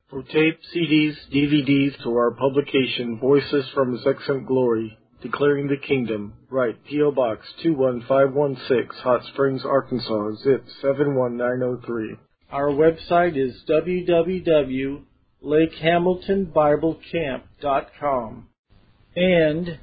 For tape, CDs, DVDs, to our publication, Voices from His Excellent Glory, Declaring the Kingdom, write P.O. Box 21516, Hot Springs, Arkansas, zip 71903. Our website is www.lakehamiltonbiblecamp.com and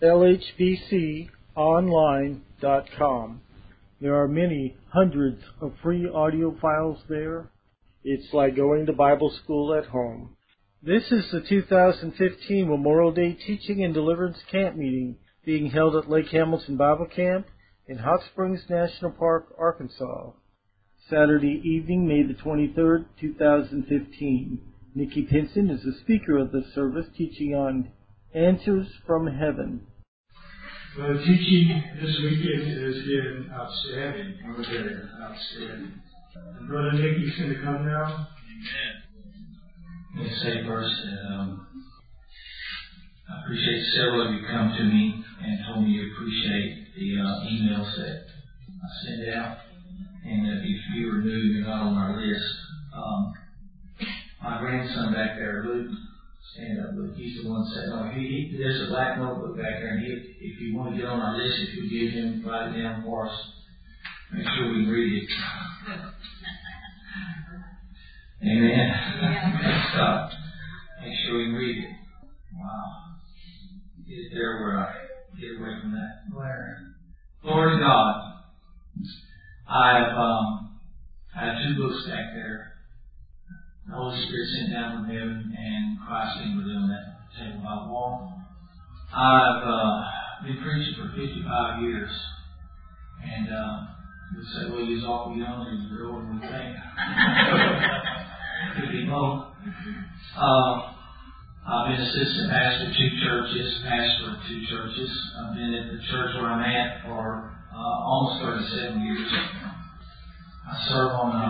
lhbconline.com. There are many hundreds of free audio files there. It's like going to Bible school at home. This is the 2015 Memorial Day Teaching and Deliverance Camp Meeting being held at Lake Hamilton Bible Camp in Hot Springs National Park, Arkansas. Saturday evening, May the 23rd, 2015. Nikki Pinson is the speaker of the service, teaching on Answers from Heaven. Well, the teaching this weekend has been outstanding. Outstanding. And Brother Nicky's going to come now. Amen. Let me say first that I appreciate several of you come to me and told me you appreciate the emails that I send out. And if you are new, you're not on our list. My grandson back there, Luke, stand up, Luke. He's the one saying, "No, there's a black notebook back there, and if you want to get on our list, if you give him, write it down for us. Make sure we read it." Amen. Stop. Make sure we read it. Wow. Get it there where I get away from that glare. Glory to God. I have two books back there. The Holy Spirit sent down from heaven and Christ came with them on that table by the wall. I've been preaching for 55 years. And you'll say, well, you're awful young and you're older than we think. Could be both. I've been assistant pastor of two churches, pastor of two churches. I've been at the church where I'm at for almost 37 years. I serve on a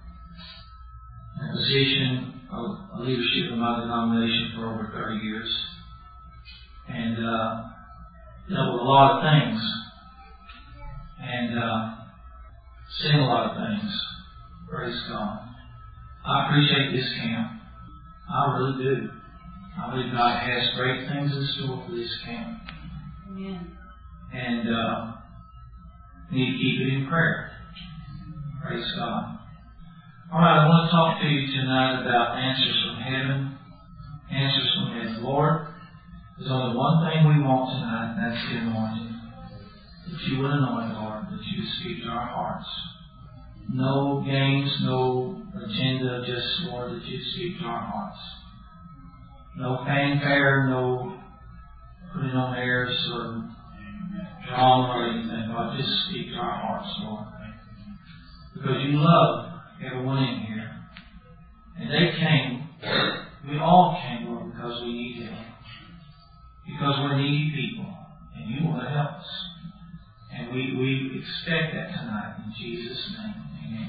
position of leadership in my denomination for over 30 years. And dealt with a lot of things. And seen a lot of things. Praise God. I appreciate this camp. I really do. I believe God has great things in store for this camp. Amen. And we need to keep it in prayer. Praise God. All right, I want to talk to you tonight about answers from heaven. Answers from heaven. Lord, there's only one thing we want tonight, and that's the anointing. That you would anoint, Lord, that you would speak to our hearts. No games, no agenda, just, Lord, that you would speak to our hearts. No fanfare, no putting on airs or drama or anything, God, just speak to our hearts, Lord. Because you love everyone in here. And they came, we all came, Lord, because we need help. Because we're needy people, and you want to help us. And we expect that tonight in Jesus' name. Amen.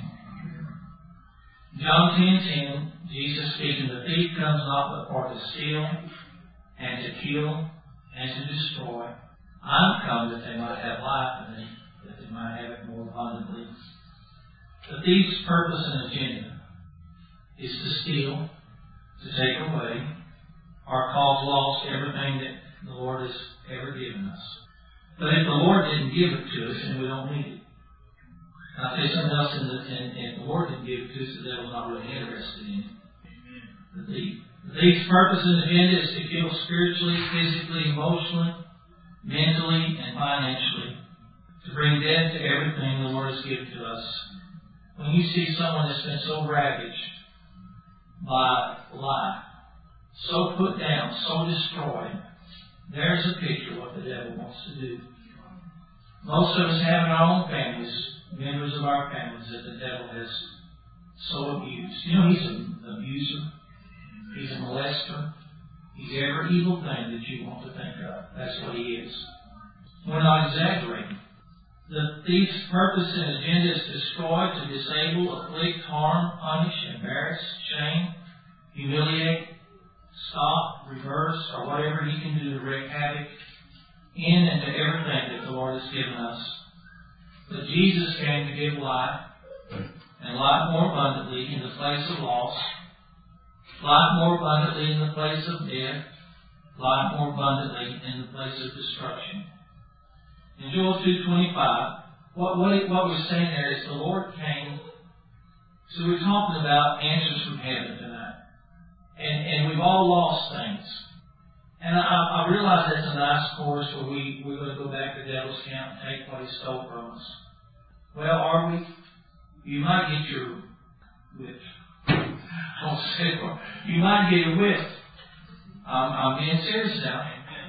John 10:10, Jesus speaking, "The thief comes not but for to steal, and to kill, and to destroy. I'm come that they might have life in it, that they might have it more abundantly." The thief's purpose and agenda is to steal, to take away, or cause loss to everything that the Lord has ever given us. But if the Lord didn't give it to us, then we don't need it. I'll tell you something else, and the Lord didn't give it to us, the devil's not really interested in it. The thief's purpose and agenda is to kill spiritually, physically, emotionally, mentally, and financially. To bring death to everything the Lord has given to us. When you see someone that's been so ravaged by life, so put down, so destroyed, there's a picture of what the devil wants to do. Most of us have in our own families, members of our families, that the devil has so abused. You know, he's an abuser. He's a molester. He's every evil thing that you want to think of. That's what he is. We're not exaggerating. The thief's purpose and agenda is to destroy, to disable, afflict, harm, punish, embarrass, shame, humiliate, stop, reverse, or whatever he can do to wreak havoc in and to everything that the Lord has given us. But Jesus came to give life, and life more abundantly in the place of loss, life more abundantly in the place of death, life more abundantly in the place of destruction. In Joel 2:25, what we're saying there is the Lord came. So we're talking about answers from heaven tonight. And we've all lost things. And I realize that's a nice chorus where we're going to go back to the devil's camp and take what he stole from us. Well, are we? You might get your whip. Don't say it. You might get a whip. I'm being serious now.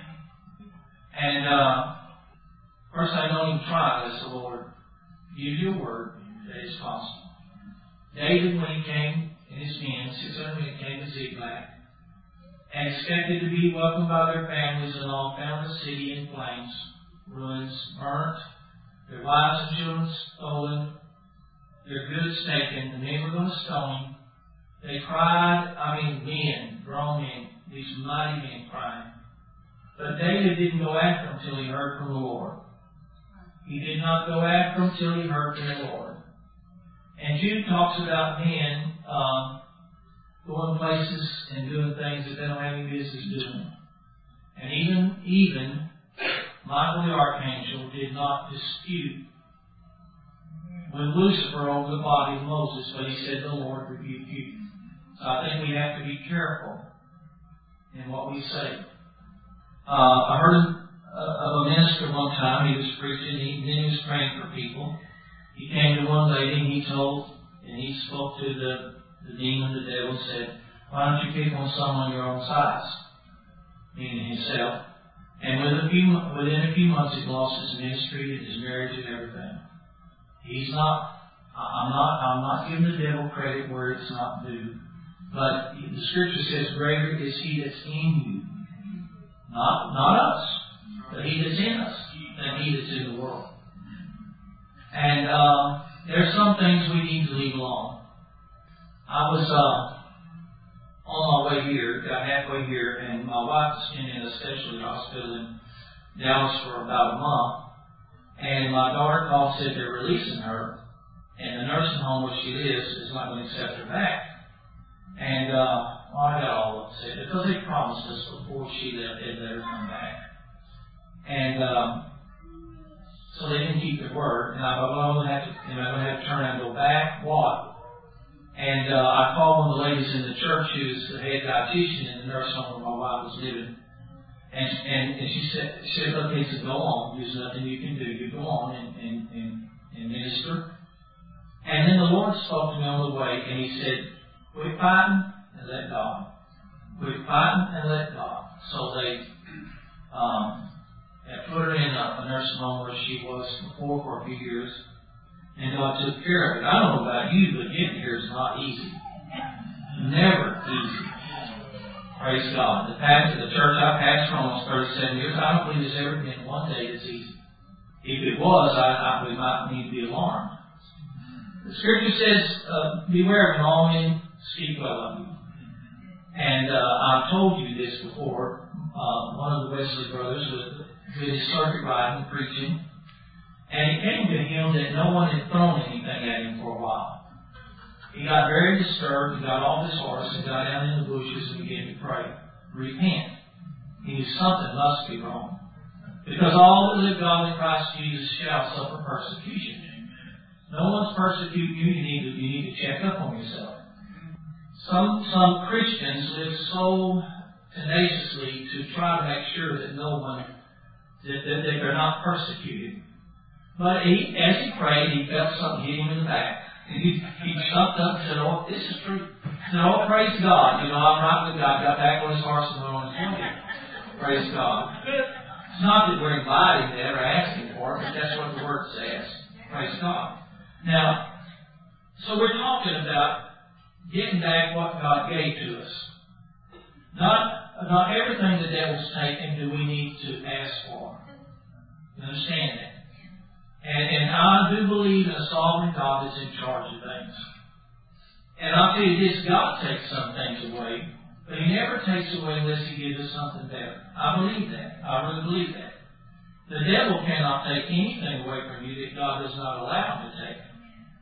And first I don't even try as the Lord. Give you a word that is possible. David, when he came in his men, 600 men came to Ziklag, and expected to be welcomed by their families and all, found the city in flames, ruins, burnt, their wives and children stolen, their goods taken. The men were going to stone him. They cried, men, grown men, these mighty men crying. But David didn't go after them till he heard from the Lord. He did not go after them till he heard from the Lord. And Jude talks about men going places and doing things that they don't have any business doing. And even Michael the Archangel did not dispute when Lucifer over the body of Moses, but he said, the Lord rebuke you. So I think we have to be careful in what we say. I heard of a minister one time, he was preaching, then he was praying for people. He came to one lady and he spoke to the demon, the devil, and said, why don't you pick on someone your own size? Meaning himself. And within a few months he lost his ministry and his marriage and everything. I'm not giving the devil credit where it's not due. But the Scripture says, greater is he that's in you. Not us, but he that's in us than he that's in the world. And there's some things we need to leave alone. I was on my way here, got halfway here, and my wife was in a specialty hospital in Dallas for about a month. And my daughter called and said they're releasing her, and the nursing home where she lives is not going to accept her back. And I got all upset because they promised us before she left they'd let her come back. And so they didn't keep their word. And I thought, well, am I going to have to turn around and go back? What? And I called one of the ladies in the church who's the head dietitian in the nursing home where my wife was living. And she said, look, he said, go on. There's nothing you can do. You go on and minister. And then the Lord spoke to me on the way, and he said, quit fighting and let God. Quit fighting and let God. So they put her in a nursing home where she was before for a few years, and God took care of it. I don't know about you, but getting here is not easy. Never easy. Praise God. The church I pastored for almost 37 years, I don't believe there's ever been one day that's easy. If it was, we might need to be alarmed. The Scripture says, beware when all men speak well of you. And I've told you this before. One of the Wesley brothers was doing his circuit riding, preaching, and it came to him that no one had thrown anything at him for a while. He got very disturbed. He got off his horse and got down in the bushes and began to pray. Repent. He knew something must be wrong. Because all that live godly in Christ Jesus shall suffer persecution. No one's persecuting you. You need to check up on yourself. Some Christians live so tenaciously to try to make sure that that they're not persecuted. But as he prayed, he felt something hit him in the back. He jumped up and said, oh, this is true. He said, oh, praise God. I'm right with God. Got back on his horse and went on his way. Praise God. It's not that we're inviting that or asking for it, but that's what the Word says. Praise God. Now, so we're talking about getting back what God gave to us. Not everything the devil's taken do we need to ask for. You understand that? And I do believe in a sovereign God that's in charge of things. And I'll tell you this, God takes some things away, but He never takes away unless He gives us something better. I believe that. I really believe that. The devil cannot take anything away from you that God does not allow him to take.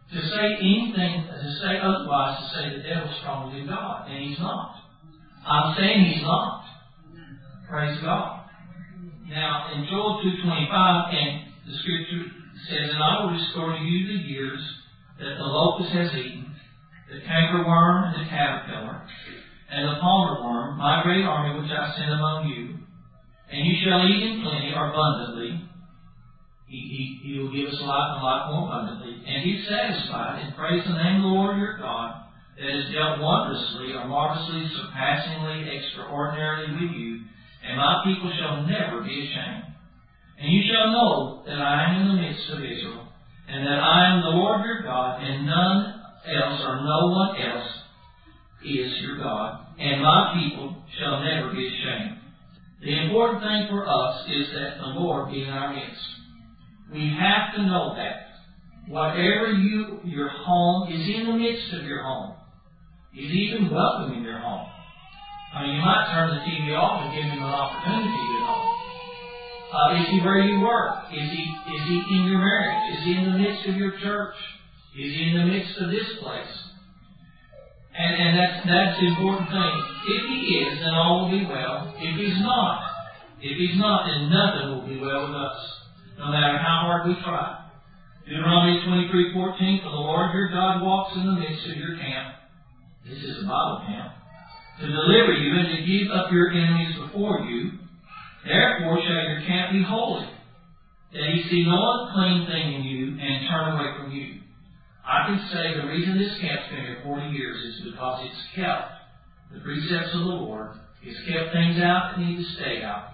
To say anything, to say otherwise, to say the devil's stronger than God, and he's not. I'm saying he's not. Praise God. Now, in Joel 2:25, and the Scripture says, "And I will restore to you the years that the locust has eaten, the cankerworm and the caterpillar, and the palmer worm, my great army which I sent among you. And you shall eat in plenty or abundantly." He will give us life and life more abundantly. "And be satisfied, and praise the name of the Lord your God, that has dealt wondrously or marvelously, surpassingly, extraordinarily with you. And my people shall never be ashamed. And you shall know that I am in the midst of Israel, and that I am the Lord your God, and none else or no one else is your God. And my people shall never be ashamed." The important thing for us is that the Lord be in our midst. We have to know that. Whatever your home is in the midst of your home. He's even welcome in your home. I mean, you might turn the TV off and give him an opportunity to get home. Is he where you work? Is he in your marriage? Is he in the midst of your church? Is he in the midst of this place? And that's the important thing. If he is, then all will be well. If he's not, then nothing will be well with us, no matter how hard we try. Deuteronomy 23:14, "For the Lord your God walks in the midst of your camp." This is a Bible camp. "To deliver you and to give up your enemies before you. Therefore shall your camp be holy, that he see no unclean thing in you and turn away from you." I can say the reason this camp's been here 40 years is because it's kept the precepts of the Lord. It's kept things out that need to stay out.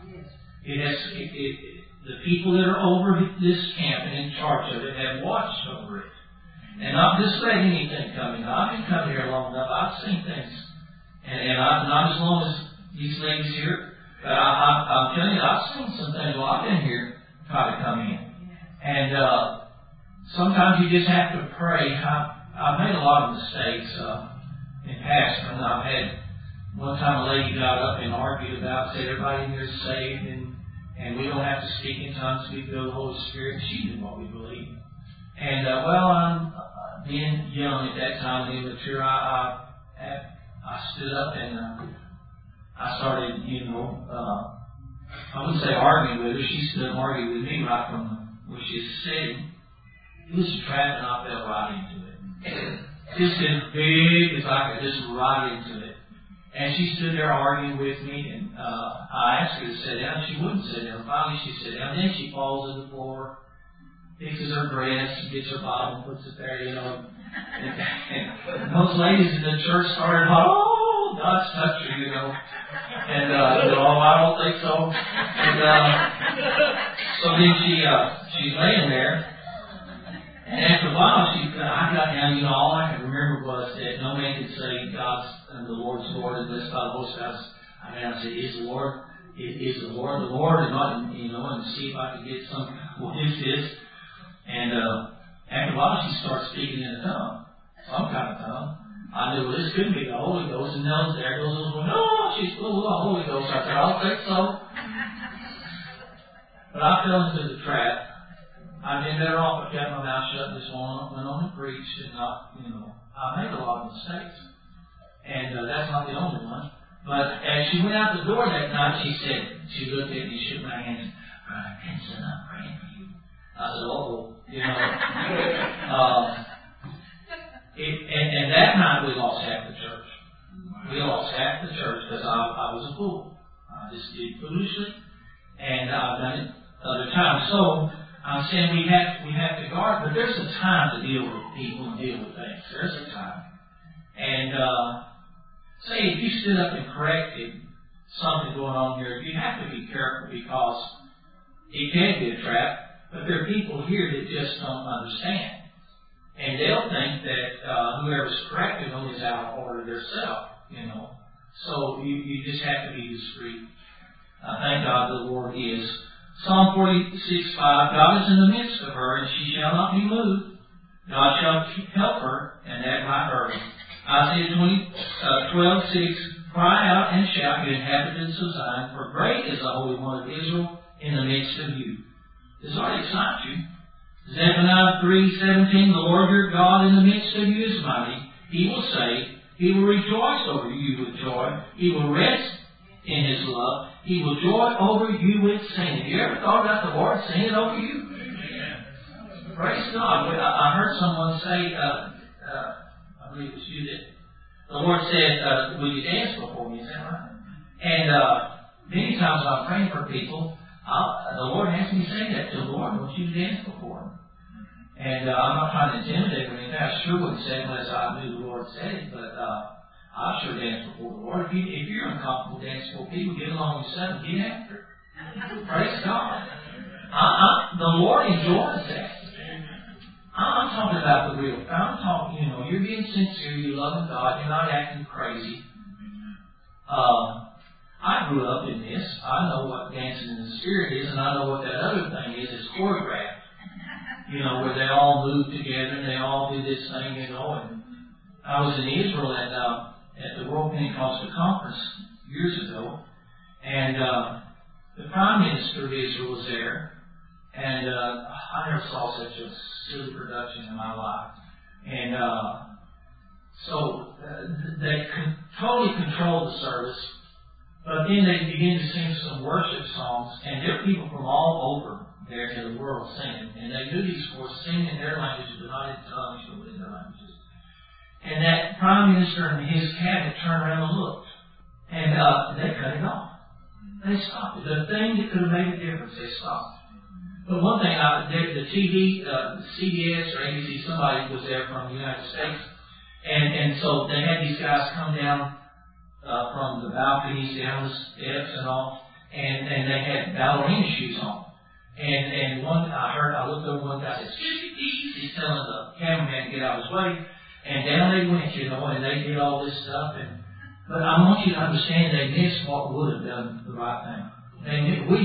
The people that are over this camp and in charge of it have watched over it. And not just let anything come in. I've been coming here long enough. I've seen things. And not as long as these ladies here. But I'm telling you, I've seen some things while I've been here try to come in. And sometimes you just have to pray. I've made a lot of mistakes in past. I've had one time a lady got up and argued about, said everybody in here is saved and we don't have to speak in tongues, we feel the Holy Spirit. She knew what we believed. And I'm being young at that time and immature, I stood up and I started, I wouldn't say arguing with her. She stood and argued with me right from where she was sitting. It was a trap and I fell right into it. Just as big as I could, just right into it. And she stood there arguing with me, and I asked her to sit down. She wouldn't sit down. Finally, she sat down. Then she falls to the floor, fixes her dress, gets her Bible, puts it there, And those ladies in the church started, "Oh, God's touched her, And I said, "Oh, I don't think so." And so then she's laying there. And after a while, I got down, all I could remember was that no man could say God's and the Lord's Lord unless by the Holy Spirit. I said, "Is the Lord the Lord?" And see if I could get some, what is this? And after a while, she starts speaking in a tongue, some kind of tongue. I knew, well, this couldn't be the Holy Ghost. And there goes a little, "No, she's full of the Holy Ghost." I said, "I don't think so." But I fell into the trap. I've been better off if I kept my mouth shut and just went on and preached and not, I made a lot of mistakes. And that's not the only one. But as she went out the door that night, she looked at me, shook my hand, "Brother Vincent, I'm praying for you." I said, and that night we lost half the church. We lost half the church because I was a fool. I just did foolishly. And I've done it other times. So, I'm saying we have to guard, but there's a time to deal with people and deal with things. There's a time. And say if you stood up and corrected something going on here, you have to be careful because it can be a trap, but there are people here that just don't understand. And they'll think that whoever's correcting them is out of order themselves, So you just have to be discreet. Thank God the Lord is. Psalm 46:5, "God is in the midst of her, and she shall not be moved. God shall help her, and that right early." Isaiah 12:6, "Cry out and shout, you inhabitants of Zion, for great is the Holy One of Israel in the midst of you." This ought to excite you. Zephaniah 3:17, the Lord your God in the midst of you is mighty. He will save. He will rejoice over you with joy. He will rest in His love. He will joy over you with singing. Have you ever thought about the Lord singing over you? Praise God. I heard someone say, I believe it was you, that the Lord said, will you dance before me? Is that right? And many times when I'm praying for people, the Lord has me say that to the Lord, won't you dance before Him? And I'm not trying to intimidate or anything. I sure wouldn't say it unless I knew the Lord said it, but I sure dance before the Lord. If you're uncomfortable dancing before people, get along with yourself and get after it. Praise God. The Lord enjoys that. I'm talking about the real. I'm talking, you're being sincere, you're loving God, you're not acting crazy. I grew up in this. I know what dancing in the Spirit is, and I know what that other thing is. It's choreographed. Where they all move together and they all do this thing, And I was in Israel at the World Pentecostal Conference years ago, and the Prime Minister of Israel was there, and I never saw such a silly production in my life. And so they totally controlled the service, but then they began to sing some worship songs, and there were people from all over there in the world singing, and they do these for singing in their languages, but not in tongues, but in their languages. And that Prime Minister and his cabinet turned around and looked, and they cut it off. They stopped it. The thing that could have made a difference, they stopped. But one thing, the TV, CBS or ABC, somebody was there from the United States, and so they had these guys come down from the balconies, down the steps and all, and they had ballerina shoes on. And I looked over one guy and said, he's telling the cameraman to get out of his way. And down they went, and they did all this stuff. But I want you to understand they missed what would have done the right thing. We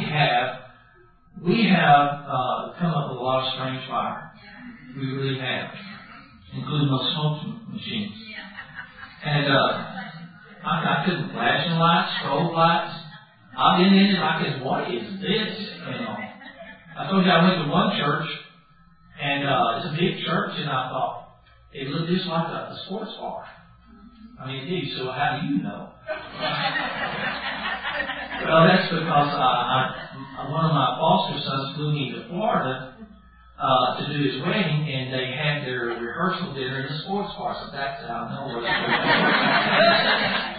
have come up with a lot of strange fire. We really have. Including those smoke machines. And I couldn't flashing lights, strobe lights. I've been in it, I said, what is this? I told you I went to one church, and it's a big church, and I thought, it looked just like a sports bar. I mean, it did, so how do you know? Well, that's because one of my foster sons flew me to Florida to do his wedding, and they had their rehearsal dinner in a sports bar, so that's how I know what it was.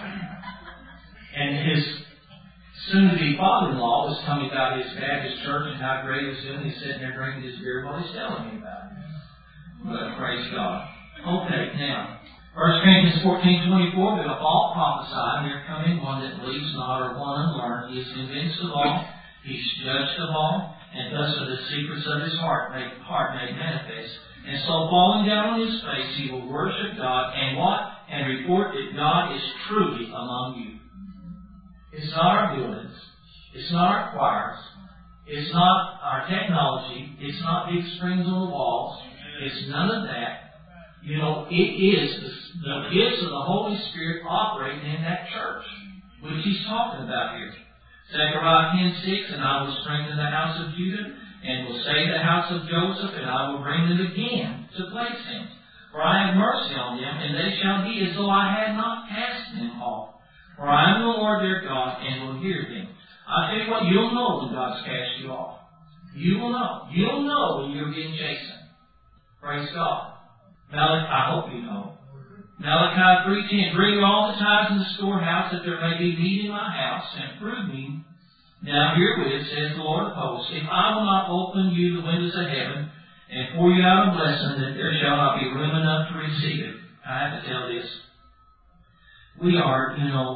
And his soon-to-be father-in-law was telling me about his Baptist church and how great it was doing. He's sitting there drinking his beer while he's telling me about it. But praise God. Okay, now, 1 Corinthians 14:24, but if all prophesy, there coming one that believes not or one unlearned, he is convinced of all, he is judged of all, and thus are the secrets of his heart made manifest. And so falling down on his face, he will worship God, and what? And report that God is truly among you. It's not our buildings. It's not our choirs. It's not our technology. It's not big screens on the walls. It's none of that. It is the gifts of the Holy Spirit operating in that church, which he's talking about here. Zechariah 10:6, and I will strengthen the house of Judah, and will save the house of Joseph, and I will bring them again to places. For I have mercy on them, and they shall be as though I had not cast them off. For I am the Lord their God, and will hear them. I tell you what, you'll know when God's cast you off. You will know. You'll know when you're being chastened. Praise God. I hope you know. Malachi 3:10, bring all the tithes in the storehouse, that there may be meat in my house, and prove me. Now herewith, says the Lord of hosts, if I will not open you the windows of heaven, and pour you out a blessing, that there shall not be room enough to receive it. I have to tell this. We are,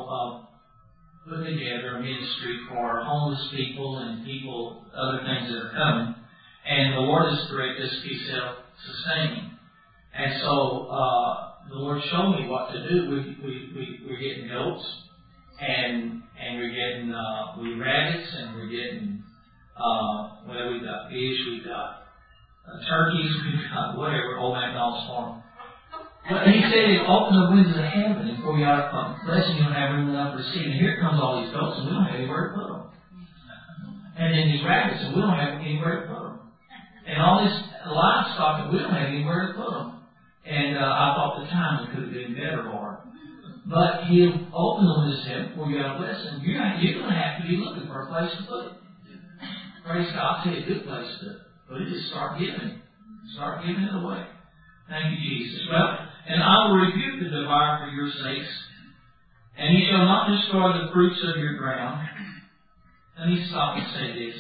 putting together a ministry for homeless people and people, other things that are coming. And the Lord has directed us to be self-sustaining. And so, the Lord showed me what to do. We're getting goats, and we're getting, rabbits, and we're getting, we've got fish, we've got turkeys, we've got whatever, old McDonald's farm. But he said, open the windows of heaven and pour you out a blessing, you don't have room enough to receive. And here comes all these goats, and we don't have anywhere to put them. And then these rabbits, and we don't have anywhere to put them. And all this livestock, and we don't have anywhere to put them. And I thought the timing could have been better for it. But He'll open them and say, before you got a blessing, you're going to have to be looking for a place to put it. Praise God, I'll tell you a good place to put it is start giving. Start giving it away. Thank you, Jesus. Well, and I will rebuke the devourer for your sakes, and he shall not destroy the fruits of your ground. Let me stop and say this.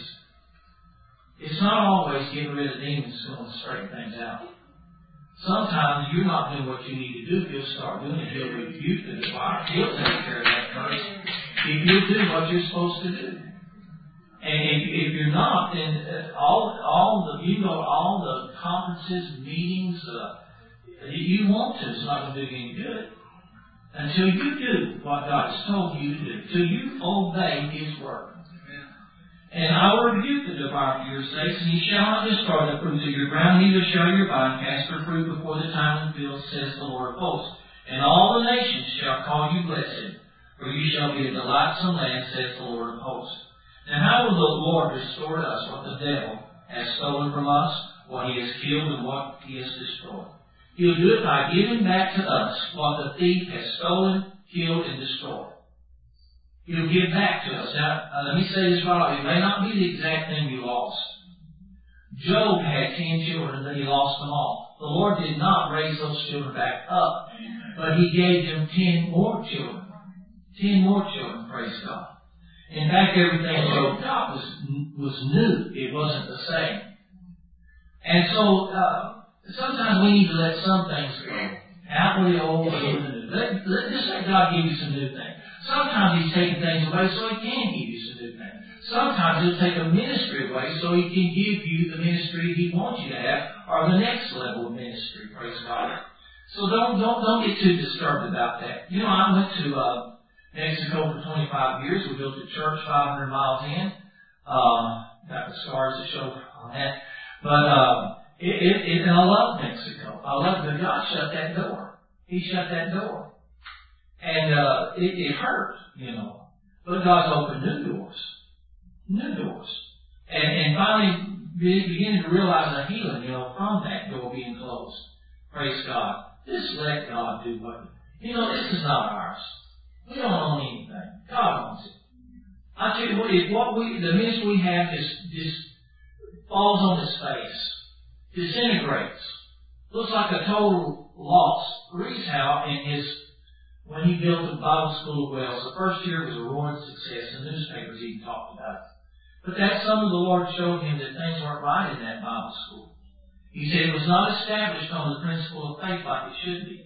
It's not always getting rid of demons that's going to straighten things out. Sometimes you're not doing what you need to do. If you'll start doing it, He'll rebuke the devourer. He'll take care of that first. If you do what you're supposed to do. And if you're not, then you go to all the conferences, meetings, you want to. It's not going to do any good. Until you do what God has told you to do. Until you obey His word. And I will rebuke the devourer for your sakes, and he shall not destroy the fruits of your ground, neither shall your vine cast her fruit before the time of the field, says the Lord of hosts. And all the nations shall call you blessed, for you shall be a delightsome land, says the Lord of hosts. Now how will the Lord restore to us what the devil has stolen from us, what he has killed and what he has destroyed? He'll do it by giving back to us what the thief has stolen, killed, and destroyed. He'll give back to us. Now, let me say this right. It may not be the exact thing you lost. Job had 10 children, but he lost them all. The Lord did not raise those children back up, but He gave them 10 more children. 10 more children, praise God. In fact, everything Job got was new. It wasn't the same. And so, sometimes we need to let some things go. Out with the old, in the new. Just let God give you some new things. Sometimes He's taking things away so He can give you some new things. Sometimes He'll take a ministry away so He can give you the ministry He wants you to have, or the next level of ministry. Praise God. So don't get too disturbed about that. You know, I went to Mexico for 25 years. We built a church 500 miles in. Got the scars to show on that. But and I love Mexico. I love it. But God shut that door. He shut that door. And it hurt, you know. But God's opened new doors. New doors. And finally beginning to realize a healing, you know, from that door being closed. Praise God. Just let God do what. You know, this is not ours. We don't own anything. God owns it. I tell you what, if the ministry we have just falls on its face, disintegrates, looks like a total loss. Reese Howe when he built the Bible School of Wells, the first year was a roaring success. The newspapers even talked about it. But that summer the Lord showed him that things weren't right in that Bible school. He said it was not established on the principle of faith like it should be.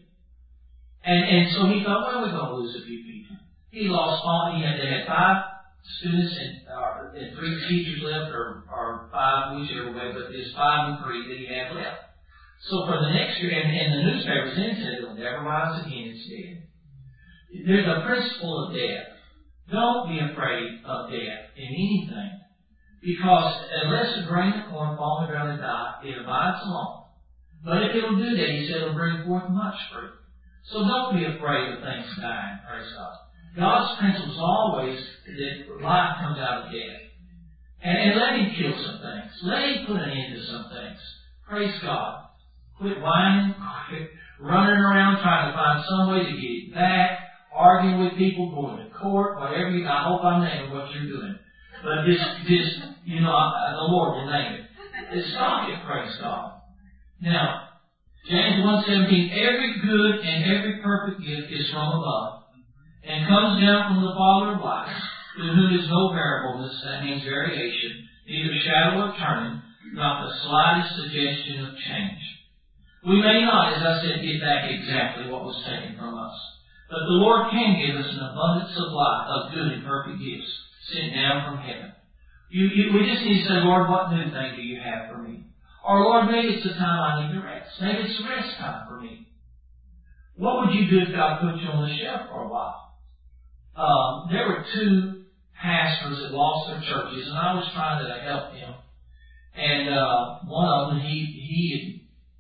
And so he thought, well, we're going to lose a few people. He lost all. They had 5 students and 3 teachers left, or 5, whichever way, but there's 5 and 3 that he had left. So for the next year, and the newspapers then said it'll never rise again, it's dead. There's a principle of death. Don't be afraid of death in anything. Because unless a grain of corn fall on the ground and die, it abides alone. But if it'll do that, he said, it'll bring forth much fruit. So don't be afraid of things dying, praise God. God's principle is always that life comes out of death. And let Him kill some things. Let Him put an end to some things. Praise God. Quit whining, quit running around trying to find some way to get it back, arguing with people, going to court, whatever you. I hope I'm naming what you're doing. But just you know, the Lord will name it. Stop it, praise God. Now, James 1:17, every good and every perfect gift is from above, and comes down from the Father of lights, to whom is no variableness, that means variation, neither shadow of turning, not the slightest suggestion of change. We may not, as I said, get back exactly what was taken from us. But the Lord can give us an abundant supply of good and perfect gifts sent down from heaven. We just need to say, Lord, what new thing do you have for me? Or, Lord, maybe it's the time I need to rest. Maybe it's rest time for me. What would you do if God put you on the shelf for a while? There were 2 pastors that lost their churches, and I was trying to help them. And one of them, he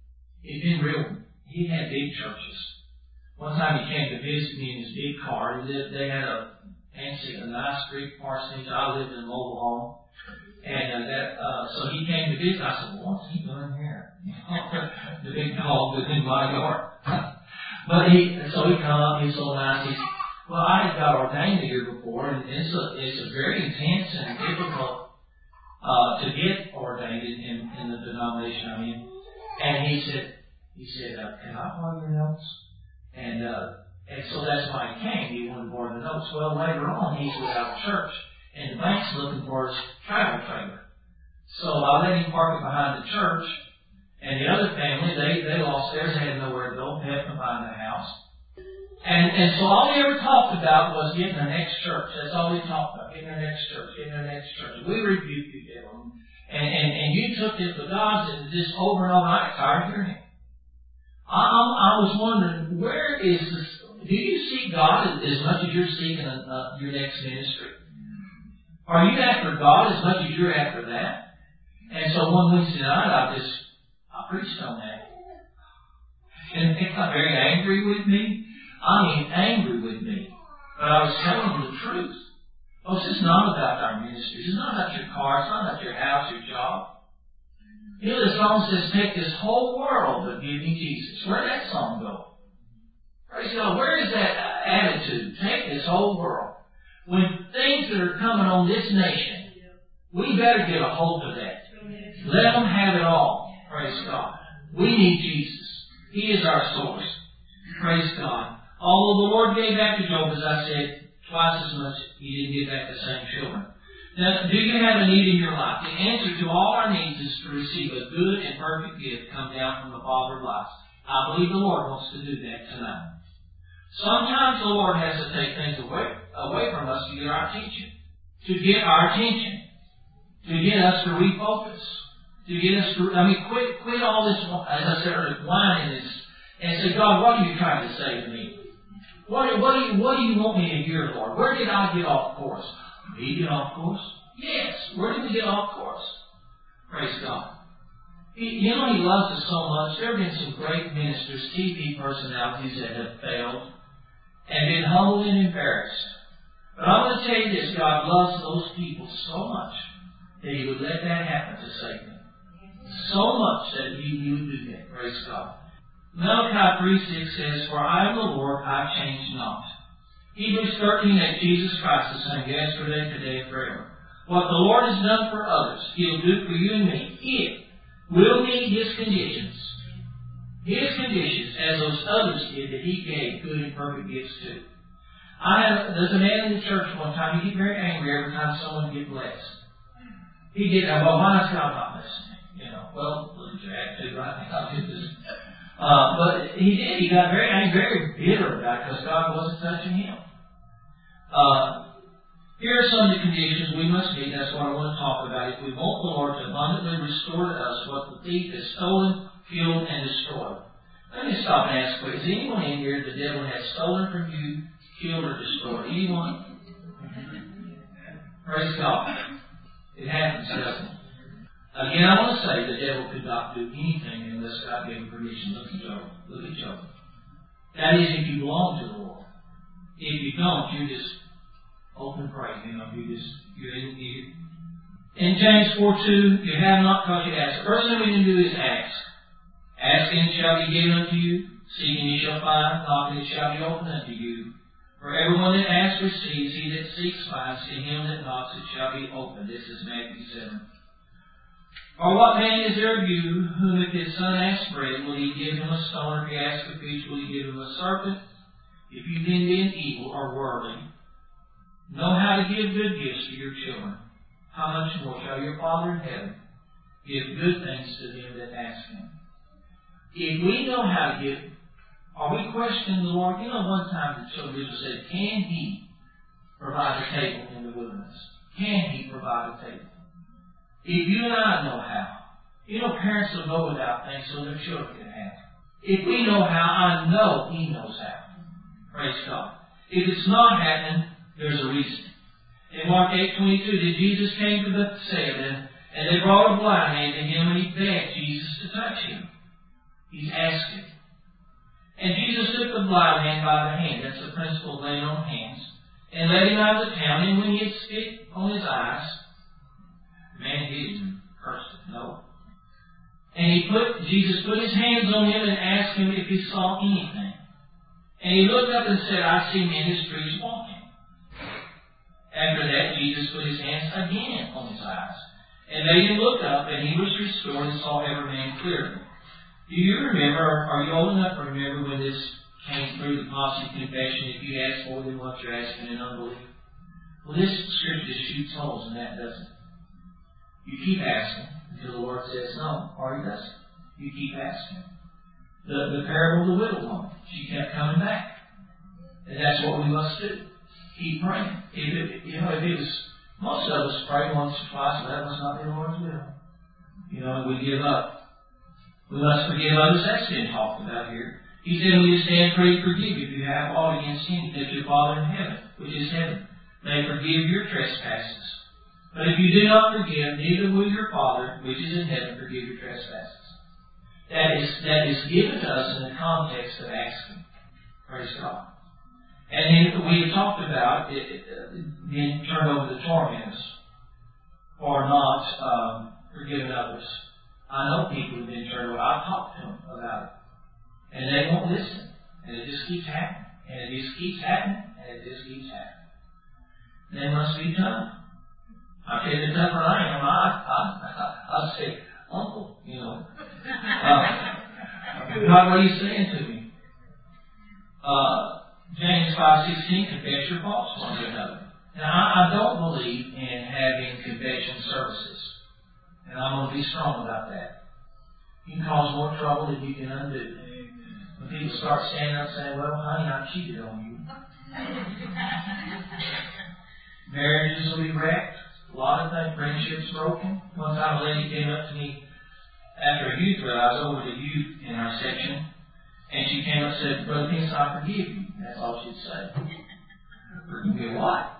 had big churches. One time he came to visit me in his big car. They had a nice Greek parsonage. I lived in a mobile home. And so he came to visit. I said, well, what's he doing here? The big dog was in my yard. But so he come up, he's so nice. Well, I had got ordained the year before, and it's a very intense and difficult to get ordained in the denomination I'm in. And he said, can I borrow your notes? And so that's why he came. He wanted to borrow the notes. Well, later on, he's without church, and the bank's looking for his travel trailer. So I let him park it behind the church, and the other family, they lost theirs. They had nowhere to go. They had to find a house. And so all we ever talked about was getting our next church. That's all we talked about, getting our next church, getting our next church. We rebuked you, devil. And you took this with God and just over and over. I got tired of hearing it. I was wondering, where is this? Do you seek God as much as you're seeking your next ministry? Are you after God as much as you're after that? And so one Wednesday night, I preached on that. And they got very angry with me. I mean, angry with me. But I was telling them the truth. Oh, this is not about our ministries. It's not about your car. It's not about your house, your job. You know, the song says, take this whole world, but give me Jesus. Where'd that song go? Praise God. Where is that attitude? Take this whole world. When things that are coming on this nation, we better get a hold of that. Let them have it all. Praise God. We need Jesus. He is our source. Praise God. Although the Lord gave back to Job, as I said, twice as much, He didn't give back the same children. Now, do you have a need in your life? The answer to all our needs is to receive a good and perfect gift come down from the Father of lights. I believe the Lord wants to do that tonight. Sometimes the Lord has to take things away from us to get our attention. To get our attention. To get us to refocus. To get us to, quit all this, as I said earlier, whining and say, God, what are you trying to say to me? What do you want me to hear, Lord? Where did I get off course? Did we get off course? Yes. Where did we get off course? Praise God. He loves us so much. There have been some great ministers, TV personalities that have failed and been humbled and embarrassed. But I want to tell you this, God loves those people so much that He would let that happen to save them. So much that He would do that. Praise God. Malachi 3:6 says, for I am the Lord, I change not. Hebrews 13:8, Jesus Christ the same yesterday, today, and forever. What the Lord has done for others, He'll do for you and me. It will meet His conditions. His conditions, as those others did that He gave good and perfect gifts to. There's a man in the church one time, he'd get very angry every time someone get blessed. He'd get, well, why is God not listening? Well, look at your attitude right now. But he did. He got very angry, very bitter about it because God wasn't touching him. Here are some of the conditions we must meet. That's what I want to talk about. If we want the Lord to abundantly restore to us what the thief has stolen, killed, and destroyed. Let me stop and ask you, is anyone in here the devil has stolen from you, killed, or destroyed? Anyone? Praise God. It happens, doesn't it? Again, I want to say the devil could not do anything unless God gave him permission. Look at Job. Look at Job. That is, if you belong to the Lord. If you don't, you're just open prey. You're in here. In James 4:2, you have not because you ask. The first thing we can do is ask. Ask and it shall be given unto you. Seeking you shall find. Knocking it shall be opened unto you. For everyone that asks receives. He that seeks finds. To him that knocks it shall be opened. This is Matthew 7. Or what man is there of you, whom if his son asks bread, will he give him a stone? Or if he asks a fish, will he give him a serpent? If you then being evil or worldly, know how to give good gifts to your children, how much more shall your Father in heaven give good things to them that ask Him? If we know how to give, are we questioning the Lord? One time the children of Israel said, can He provide a table in the wilderness? Can He provide a table? If you and I know how, parents will go without things so their children can have. If we know how, I know He knows how. Praise God. If it's not happening, there's a reason. In Mark 8:22, did Jesus came to Bethsaida, and they brought a blind man to Him, and He begged Jesus to touch him. He's asking. And Jesus took the blind man by the hand. That's the principle of laying on hands. And led him out of the town, and when He had spit on his eyes, hit him and cursed him. No. And Jesus put his hands on him and asked him if he saw anything. And he looked up and said, I see men in the streets walking. After that, Jesus put his hands again on his eyes and made him look up, and he was restored and saw every man clearly. Do you remember, are you old enough to remember when this came through the policy of confession, if you ask more than what you're asking in unbelief? Well, this scripture just shoots holes, and that doesn't. You keep asking until the Lord says no, or He doesn't. You keep asking. The parable of the widow woman, she kept coming back. And that's what we must do. Keep praying. If it was, most of us pray once or twice, but that must not be the Lord's will. We give up. We must forgive others. That's been talked about here. He said, when you stand, pray, forgive if you have aught against any, that your Father in heaven, which is heaven, may forgive your trespasses. But if you do not forgive, neither will your Father, which is in heaven, forgive your trespasses. That is given to us in the context of asking. Praise God. And then we have talked about being turned over to tormentors for not forgiving others. I know people who have been turned over. I've talked to them about it. And they won't listen. And it just keeps happening. And it just keeps happening. And it just keeps happening. They must be tough. I tell you, the tougher I am, I'd say, Uncle, God, what are you saying to me? James 5:16, confess your faults one to another. Now, I don't believe in having confession services. And I'm going to be strong about that. You can cause more trouble than you can undo. When people start standing up saying, well, honey, I cheated on you. Marriages will be wrecked. A lot of things, friendships broken. One time a lady came up to me after a youth drill. I was over the youth in our section. And she came up and said, Brother Pinks, I forgive you. That's all she'd say. Forgive me what?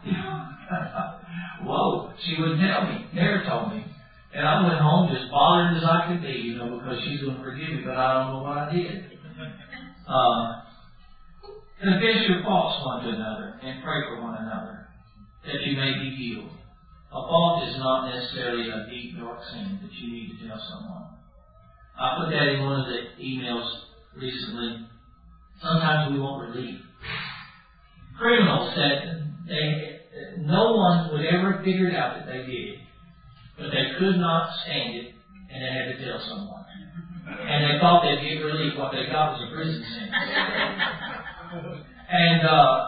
Whoa. She wouldn't tell me. Never told me. And I went home just bothered as I could be, because she's going to forgive me, but I don't know what I did. Confess your faults one to another and pray for one another, that you may be healed. A fault is not necessarily a deep, dark sin that you need to tell someone. I put that in one of the emails recently. Sometimes we want relief. Criminals that no one would ever figure it out that they did it, but they could not stand it, and they had to tell someone. And they thought they'd get relief. What they got was a prison sentence. And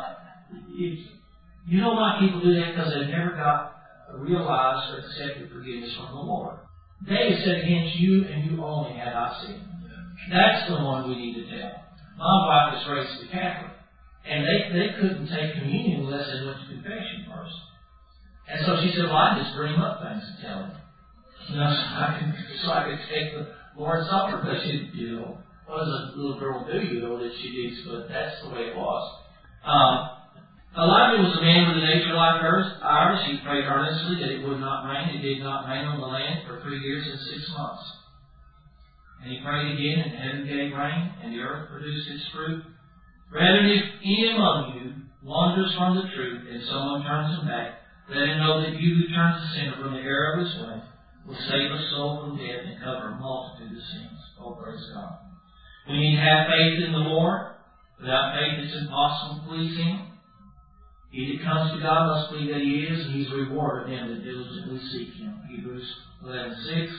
you know why people do that? Because they've never got realized or accepted forgiveness from the Lord. They have said against you, and you only have I sinned. That's the one we need to tell. My wife was raised a Catholic, and they couldn't take communion unless they went to confession first. And so she said, well, I just bring up things and tell them. So I could take the Lord's Supper, but what does a little girl do, that she did, but that's the way it was. Elijah was a man with a nature like ours. He prayed earnestly that it would not rain. It did not rain on the land for 3 years and 6 months. And he prayed again, and heaven gave rain, and the earth produced its fruit. Brethren, if any among you wanders from the truth, and someone turns him back, let him know that you who turn the sinner from the error of his way will save a soul from death and cover a multitude of sins. Oh, praise God. We need to have faith in the Lord. Without faith, it's impossible to please Him. He that comes to God must believe that He is, and He's a rewarder of them that diligently seek Him. Hebrews 11:6.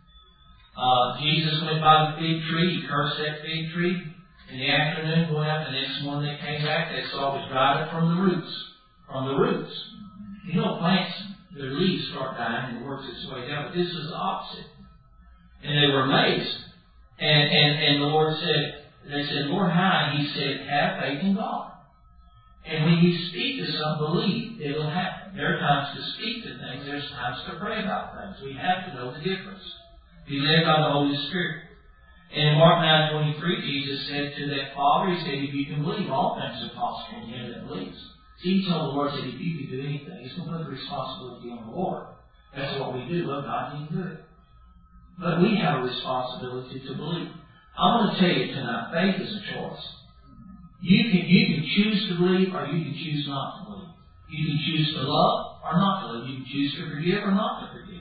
Jesus went by the fig tree. He cursed that fig tree. In the afternoon, going out, the next morning they came back. They saw it was dried up from the roots. From the roots. Plants, their leaves start dying and it works its way down. But this is the opposite. And they were amazed. And the Lord said, they said, Lord, how? He said, have faith in God. And when you speak to some, believe it'll happen. There are times to speak to things. There's times to pray about things. We have to know the difference. Be led by the Holy Spirit. And in Mark 9:23, Jesus said to that father, He said, if you can believe, all things are possible in Him that believes. See, He told the Lord, said, if you can do anything, He's going to put the responsibility on the Lord. That's what we do. Love God, He can do it. But we have a responsibility to believe. I'm going to tell you tonight, faith is a choice. You can choose to believe, or you can choose not to believe. You can choose to love or not to love. You can choose to forgive or not to forgive.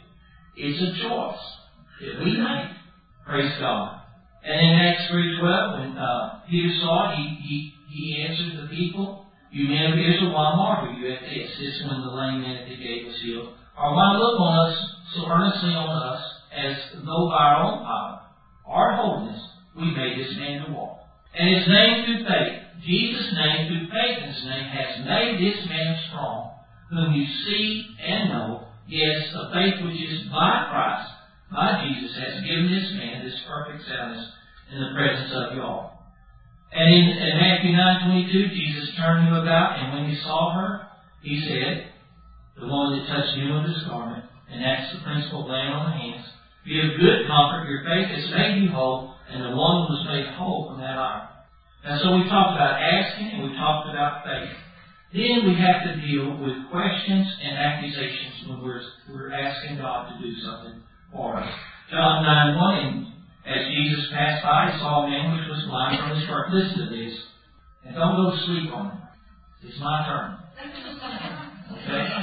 It's a choice that we make. Praise God. And in Acts 3:12, when Peter saw it, he answered the people, "You men of Israel, why marvel you at this?" This is when the lame man at the gate was healed. "Or why look on us, so earnestly on us, as though by our own power, our holiness, we made this man to walk. And his name through faith, Jesus' name through faith in his name, has made this man strong, whom you see and know. Yes, the faith which is by Christ, by Jesus, has given this man this perfect soundness in the presence of you all." And in Matthew 9:22, Jesus turned him about, and when he saw her, he said, the woman that touched him with his garment, and that's the principle of laying on the hands, "Be of good comfort, your faith has made you whole," and the woman was made whole from that hour. And so we talked about asking, and we talked about faith. Then we have to deal with questions and accusations when we're asking God to do something for us. John 9:1, as Jesus passed by, he saw a man which was blind from his birth. Listen to this, and don't go to sleep on it. It's my turn. Okay?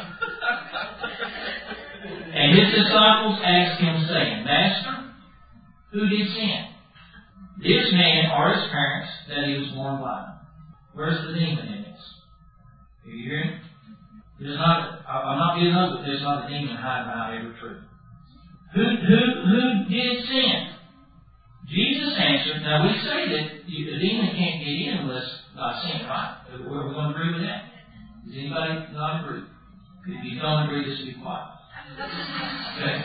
And his disciples asked him, saying, "Master, who did sin, this man or his parents, that he was born blind?" Where's the demon in this? Are you hearing? I'm not being ugly, but there's not a demon hiding behind every truth. Who did sin? Jesus answered. Now we say that the demon can't get in unless by sin, right? We're going to agree with that? Does anybody not agree? If you don't agree, just be quiet. Okay.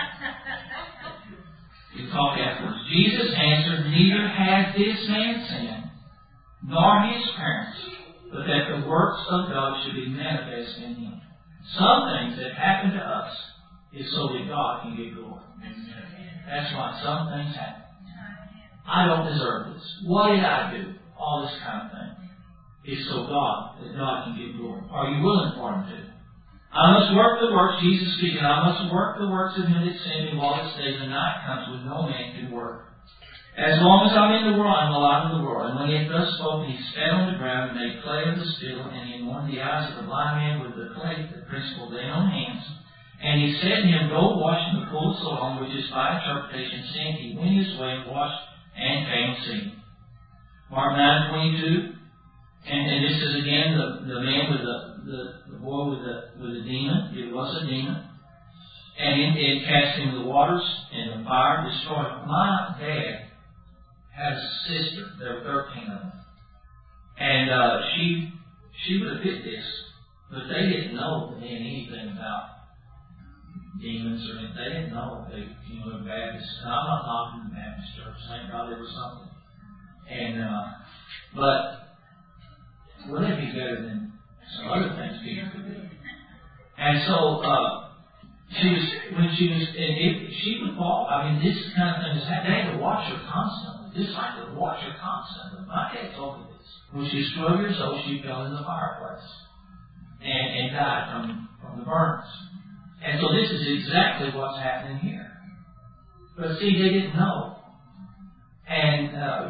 You talk afterwards. Jesus answered, "Neither has this man sinned, nor his parents, but that the works of God should be manifest in him." Some things that happen to us is so that God can get glory. That's why some things happen. I don't deserve this. What did I do? All this kind of thing. It's so that God can get glory. Are you willing for him to? "I must work the works," Jesus speaking, "I must work the works of him that sent me while this day and the night comes when no man can work. As long as I'm in the world, I'm the light of the world." And when he had thus spoken, he spat on the ground and made clay of the spittle, and he anointed the eyes of the blind man with the clay, the principle of laying on hands. And he said to him, "Go wash in the pool of Siloam," which is by interpretation, saying he went his way and washed and came seeing. Mark 9:22. And this is again the man with the boy with the demon. It was a demon. And it cast him in the waters, and the fire destroyed him. My dad had a sister. There were 13 of them. And she would have fit this, but they didn't know then anything about demons or anything. They didn't know. They were Baptists. And I'm not knocking the Baptist church. Thank God there was something. And but wouldn't it be better than some other things people could do? And so she would fall. I mean, this kind of thing is happening. They had to watch her constantly. Just like to watch her constantly. My dad told me this. When she was 12 years old, she fell in the fireplace and died from the burns. And so this is exactly what's happening here. But see, they didn't know. And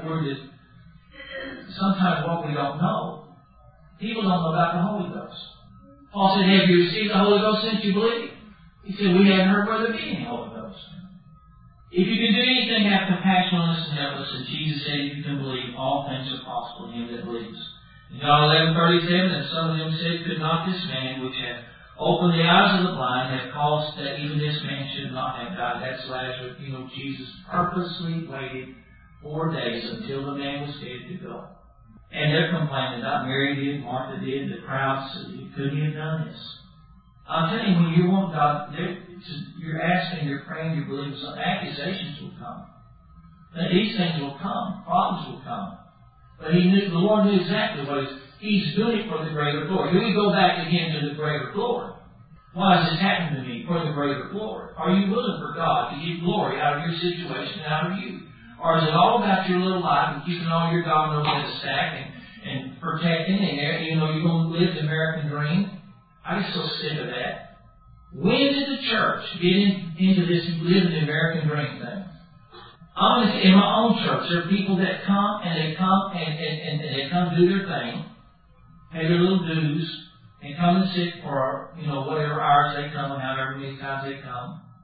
sometimes what we don't know, people don't know about the Holy Ghost. Paul said, "Have you received the Holy Ghost since you believe?" He said, "We haven't heard where there be any Holy Ghost." If you can do anything, have compassion on us and help us. And Jesus said, "If you can believe, all things are possible in him that believes." In John 11:37, and some of them said, "Could not this man, which had opened the eyes of the blind, have caused that even this man should not have died?" That's Lazarus. Jesus purposely waited 4 days until the man was dead to go. And they're complaining about Mary did, Martha did, the crowd said, "Couldn't he have done this?" I'm telling you, when you want God, you're asking, you're praying, you're believing, some accusations will come. That these things will come, problems will come. But the Lord knew exactly what He's doing it for the greater glory. Here we go back again to the greater glory. Why is this happening to me? For the greater glory. Are you willing for God to get glory out of your situation, out of you? Or is it all about your little life and keeping all your dominoes in a stack and protecting and you're going to live the American dream? I get so sick of that. When did the church get into this living the American dream thing? Honestly, in my own church, there are people that come and they come do their thing, pay their little dues, and come and sit for whatever hours they come and however many times they come.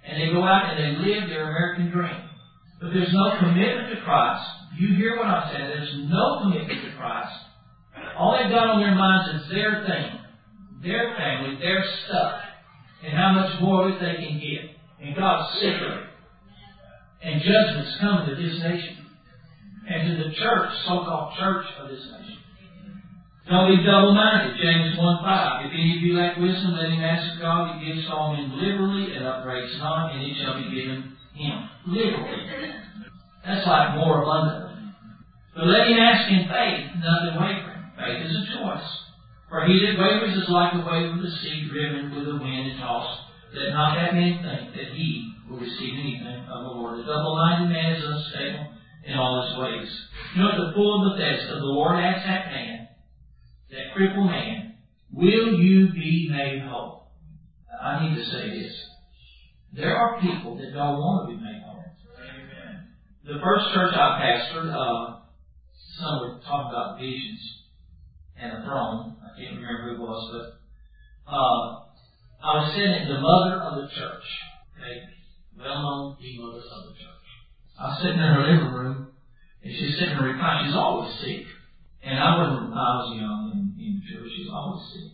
and they go out and they live their American dream. But there's no commitment to Christ. You hear what I'm saying. There's no commitment to Christ. All they've got on their minds is their thing, their family, their stuff, and how much more they can get. And God's sick of it. And judgment's coming to this nation. And to the church, so-called church of this nation. Don't be double-minded. James 1:5. If any of you lack wisdom, let him ask of God. He gives to all men liberally and upbraids not, and it shall be given him. Liberally. That's like more abundantly. But let him ask in faith, nothing wavering. Faith is a choice. For he that wavers is like a wave of the sea driven with the wind and tossed. Let not that man think that he will receive anything of the Lord. A double-minded man is unstable in all his ways. You know, at the pool of Bethesda, the Lord asked that man, that crippled man, will you be made whole? I need to say this. There are people that don't want to be made whole. Amen. The first church I pastored, some were talking about visions and a throne. I can't remember who it was, but I was sitting the mother of the church, okay, well-known mother of the church. I was sitting in her living room, and she's sitting in her recliner. She's always sick. And I was young and immature. She was always sick.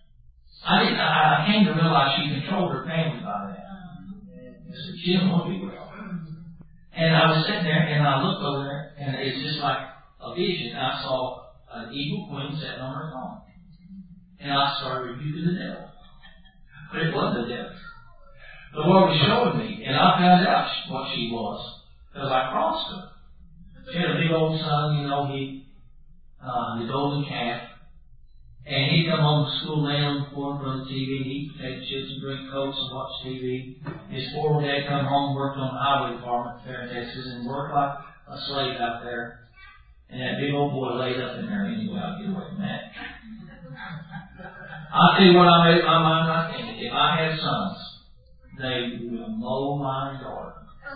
I came to realize she controlled her family by that. She didn't want to be well. And I was sitting there, and I looked over there, and it's just like a vision. I saw an evil queen sitting on her throne. And I started rebuking the devil. But it wasn't the devil. The Lord was showing me, and I found out what she was, because I crossed her. She had a big old son, the golden calf. And he'd come home from school, lay on the floor in front of the TV, and eat potato chips and drink Cokes and watch TV. His poor dad come home, worked on the highway department there in Texas, and worked like a slave out there. And that big old boy laid up in there anyway. I'll get away from that. I'll tell you what I made up my mind right then. If I had sons, they will mow my yard.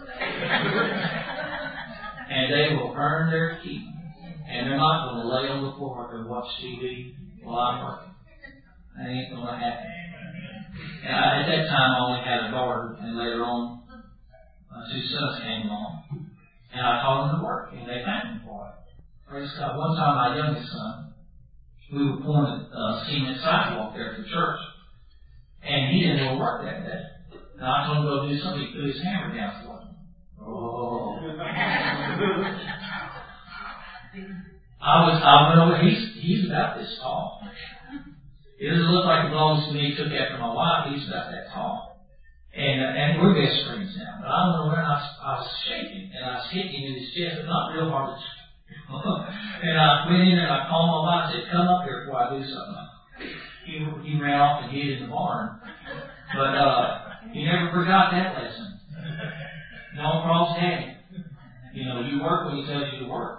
And they will earn their keep. And they're not going to lay on the floor and watch TV while I'm working. That ain't going to happen. And at that time, I only had a daughter, and later on, my two sons came along. And I taught them to work, and they thanked me for it. Praise God. One time, my youngest son, we were pouring a cement sidewalk there at the church. And he didn't want to work that day. And I told him to go do something. He put his hammer down for me. Oh. I went over. He's about this tall. It doesn't look like it belongs to me. He took after my wife. He's about that tall. And we're best friends now. But I went over and I was shaking. And I was hitting in his chest, but not real hard. And I went in and I called my wife and said, come up here before I do something. He ran off and hid in the barn. But he never forgot that lesson. Don't cross daddy. You work when he tells you to work.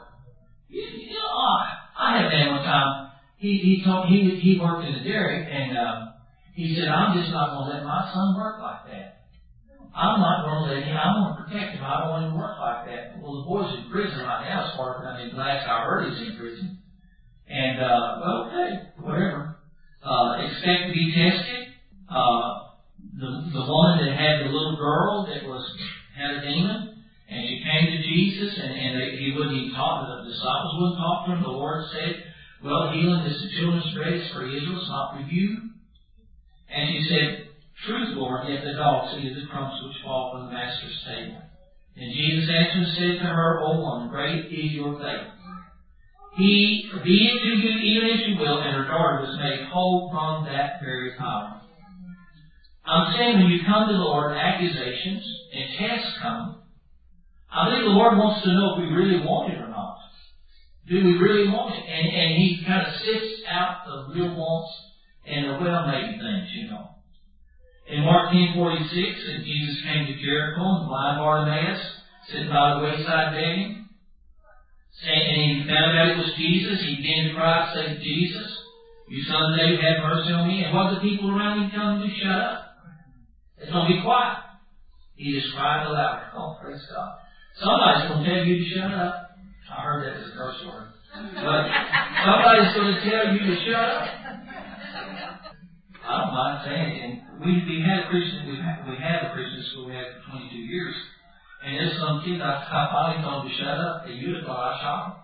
I had a man one time. He worked in the dairy, and he said, I'm just not going to let my son work like that. I'm not going to let him. I'm going to protect him. I don't want him to work like that. Well, the boy's in prison right now, as far as last I heard he's in prison. And well, okay, whatever. Expect to be tested. The woman that had the little girl that had a demon. And she came to Jesus, and he wouldn't even talk to the disciples, wouldn't talk to him. The Lord said, well, healing is the children's bread, it's for Israel, it's not for you. And she said, truth, Lord, yet the dogs eat the crumbs which fall from the master's table. And Jesus answered and said to her, O woman, great is your faith. Be it to you even as you will, and her daughter was made whole from that very hour. I'm saying when you come to the Lord, accusations and tests come. I think the Lord wants to know if we really want it or not. Do we really want it? And He kind of sifts out the real wants and the well-made things, In Mark 10:46, and Jesus came to Jericho, and blind Bartimaeus, sitting by the wayside begging. And he found out it was Jesus. He began to cry, saying, Jesus, you son of David, have mercy on me. And what did the people around him tell him to shut up? It's going to be quiet. He just cried aloud. Oh, praise God. Somebody's going to tell you to shut up. I heard that as a curse word. But somebody's going to tell you to shut up. I don't mind saying it. And we had a Christian school we had for 22 years. And there's some kids I finally told them to shut up, and you'd have thought I shot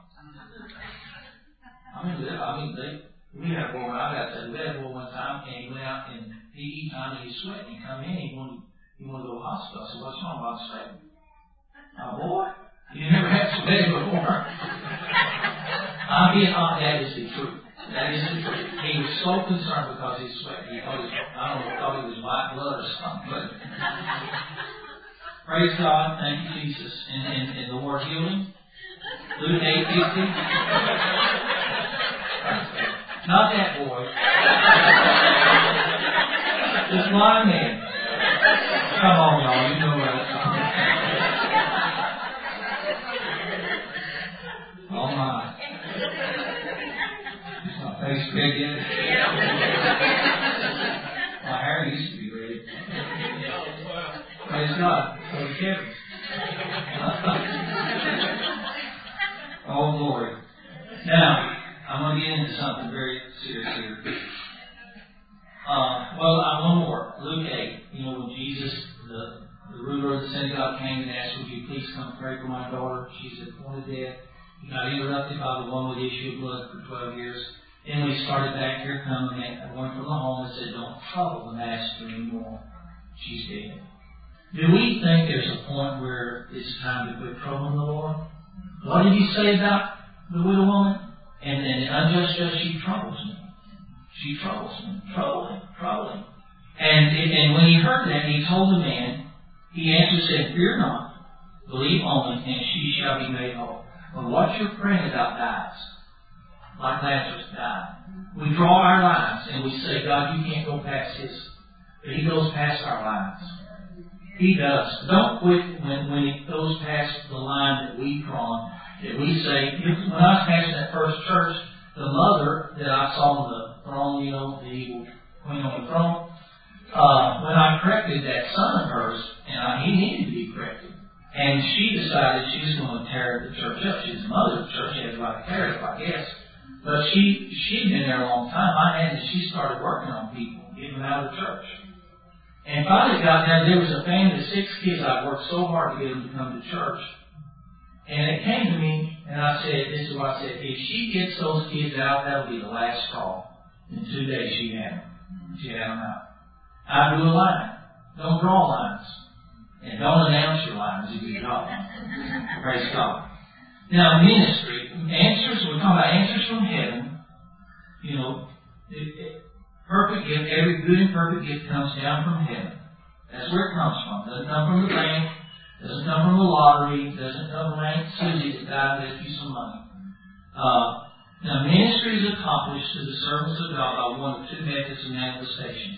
them. We had a boy, I got to say, we had a boy one time, and he went out in PE time, and he was sweating, and come in, he wanted to go to the hospital. I said, what's wrong? I said, my boy, you never had sweating before. I'm being honest, that is the truth. That is the truth. He was so concerned because he was sweating. He thought thought it was white blood or something. But praise God, thank you, Jesus. And the word healing, Luke 8:50. Not that boy. This blind man. Come on, y'all. You know where that's from. Oh, my. Is my face red yet? My hair used to be red. Praise God. So the Kevin. Oh, glory. Now, I'm going to get into something very serious here. One more. Luke 8. When Jesus, the ruler of the synagogue, came and asked, would you please come pray for my daughter? She's at the point of death. He got interrupted by the one with the issue of blood for 12 years. Then when he started back here coming, one from the home and said, don't trouble the master anymore. She's dead. Do we think there's a point where it's time to quit troubling the Lord? What did he say about the widow woman? And the unjust judge, she troubles me. She troubles me. Troubling. And when he heard that, he told the man, he answered, said, fear not, believe only, and she shall be made whole. But what you're praying about dies, like Lazarus died. We draw our lines and we say, God, you can't go past this. But he goes past our lines. He does. Don't quit when he goes past the line that we've drawn. That we say, when I was passing that first church, the mother that I saw on the throne, the evil queen on the throne, when I corrected that son of hers, and he needed to be corrected, and she decided she was going to tear the church up. She's the mother of the church, she had the right to tear it up, I guess. But she'd been there a long time. She started working on people, getting them out of the church. And finally got down, there was a family of 6 kids I worked so hard to get them to come to church. And it came to me, and I said, this is what I said, if she gets those kids out, that'll be the last straw. In 2 days she had them. She had them out. I drew a line. Don't draw lines. And don't announce your lines if you draw them. Praise God. Now, ministry, answers, we're talking about answers from heaven. Perfect gift, every good and perfect gift comes down from heaven. That's where it comes from. It doesn't come from the bank. Doesn't come from the lottery. Doesn't come from Aunt Susie that died and left you some money. Now, ministry is accomplished to the servants of God by one of 2 methods of manifestations.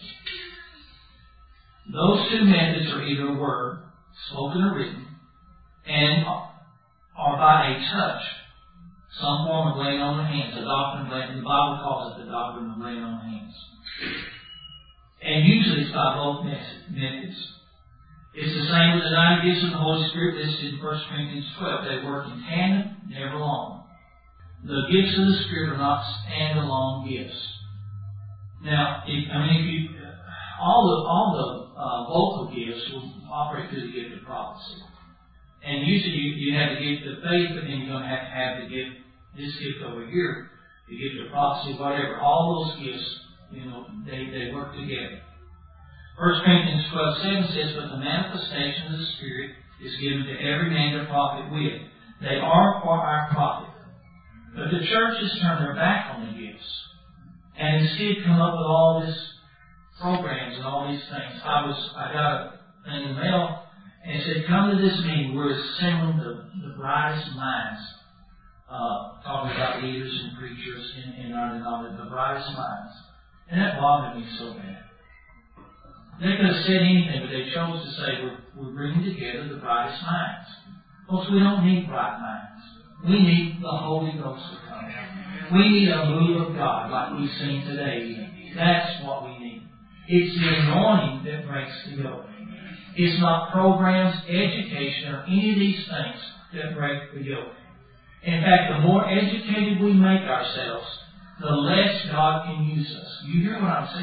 Those 2 methods are either word, spoken or written, and are by a touch, some form of laying on the hands. The Bible calls it the doctrine of laying on the hands. And usually it's by both methods. It's the same with the 9 gifts of the Holy Spirit listed in 1 Corinthians 12. They work in tandem, never alone. The gifts of the Spirit are not standalone gifts. Now, all the vocal gifts will operate through the gift of prophecy. And usually you have the gift of faith, but then you're going to have the gift, this gift over here, the gift of prophecy, whatever. All those gifts, they work together. 1 Corinthians 12:7 says, but the manifestation of the Spirit is given to every man to profit with. They are for our profit. But the church has turned their back on the gifts. And instead come up with all these programs and all these things. I got a thing in the mail, and it said, come to this meeting. We're assembling the brightest minds. Talking about leaders and preachers in our denomination, the brightest minds. And that bothered me so bad. They could have said anything, but they chose to say, we're bringing together the brightest minds. Folks, we don't need bright minds. We need the Holy Ghost to come. We need a move of God like we've seen today. That's what we need. It's the anointing that breaks the yoke. It's not programs, education, or any of these things that break the yoke. In fact, the more educated we make ourselves, the less God can use us. You hear what I'm saying?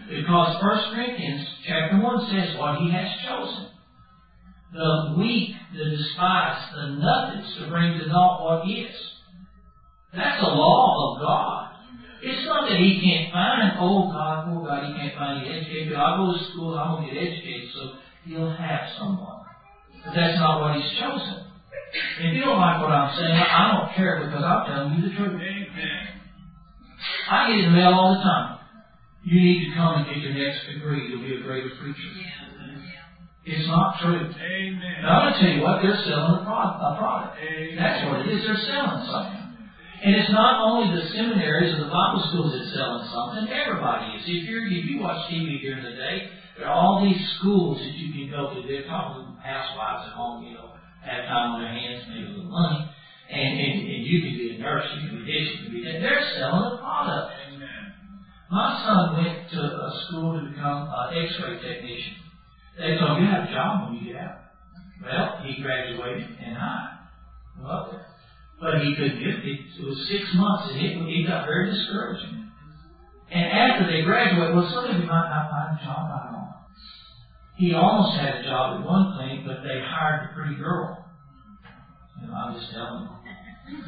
Because 1 Corinthians chapter 1 says what He has chosen. The weak, the despised, the nothings to bring to naught what is. That's the law of God. It's not that He can't find, oh God, poor God, He can't find any educated. I'll go to school, I'm going to get educated, so He'll have someone. But that's not what He's chosen. If you don't like what I'm saying, I don't care, because I'm telling you the truth. Amen. I get in the mail all the time. You need to come and get your next degree. You'll be a greater preacher. It's not true. Amen. Now, I'm going to tell you what, they're selling a product. Amen. That's what it is. They're selling something. And it's not only the seminaries or the Bible schools that's selling something. Everybody is. If you watch TV during the day, there are all these schools that you can go to. They're probably housewives at home, have time on their hands, maybe a little money. And you can be a nurse, you can be this, you can be that. They're selling a product. Amen. My son went to a school to become an X-ray technician. They told him, you have a job when you get out. Well, he graduated and up there. But he couldn't get it. It was 6 months, and he got very discouraged. And after they graduated, well, some of you might not find a job, I don't know. He almost had a job at one clinic, but they hired a pretty girl. I'm just telling you.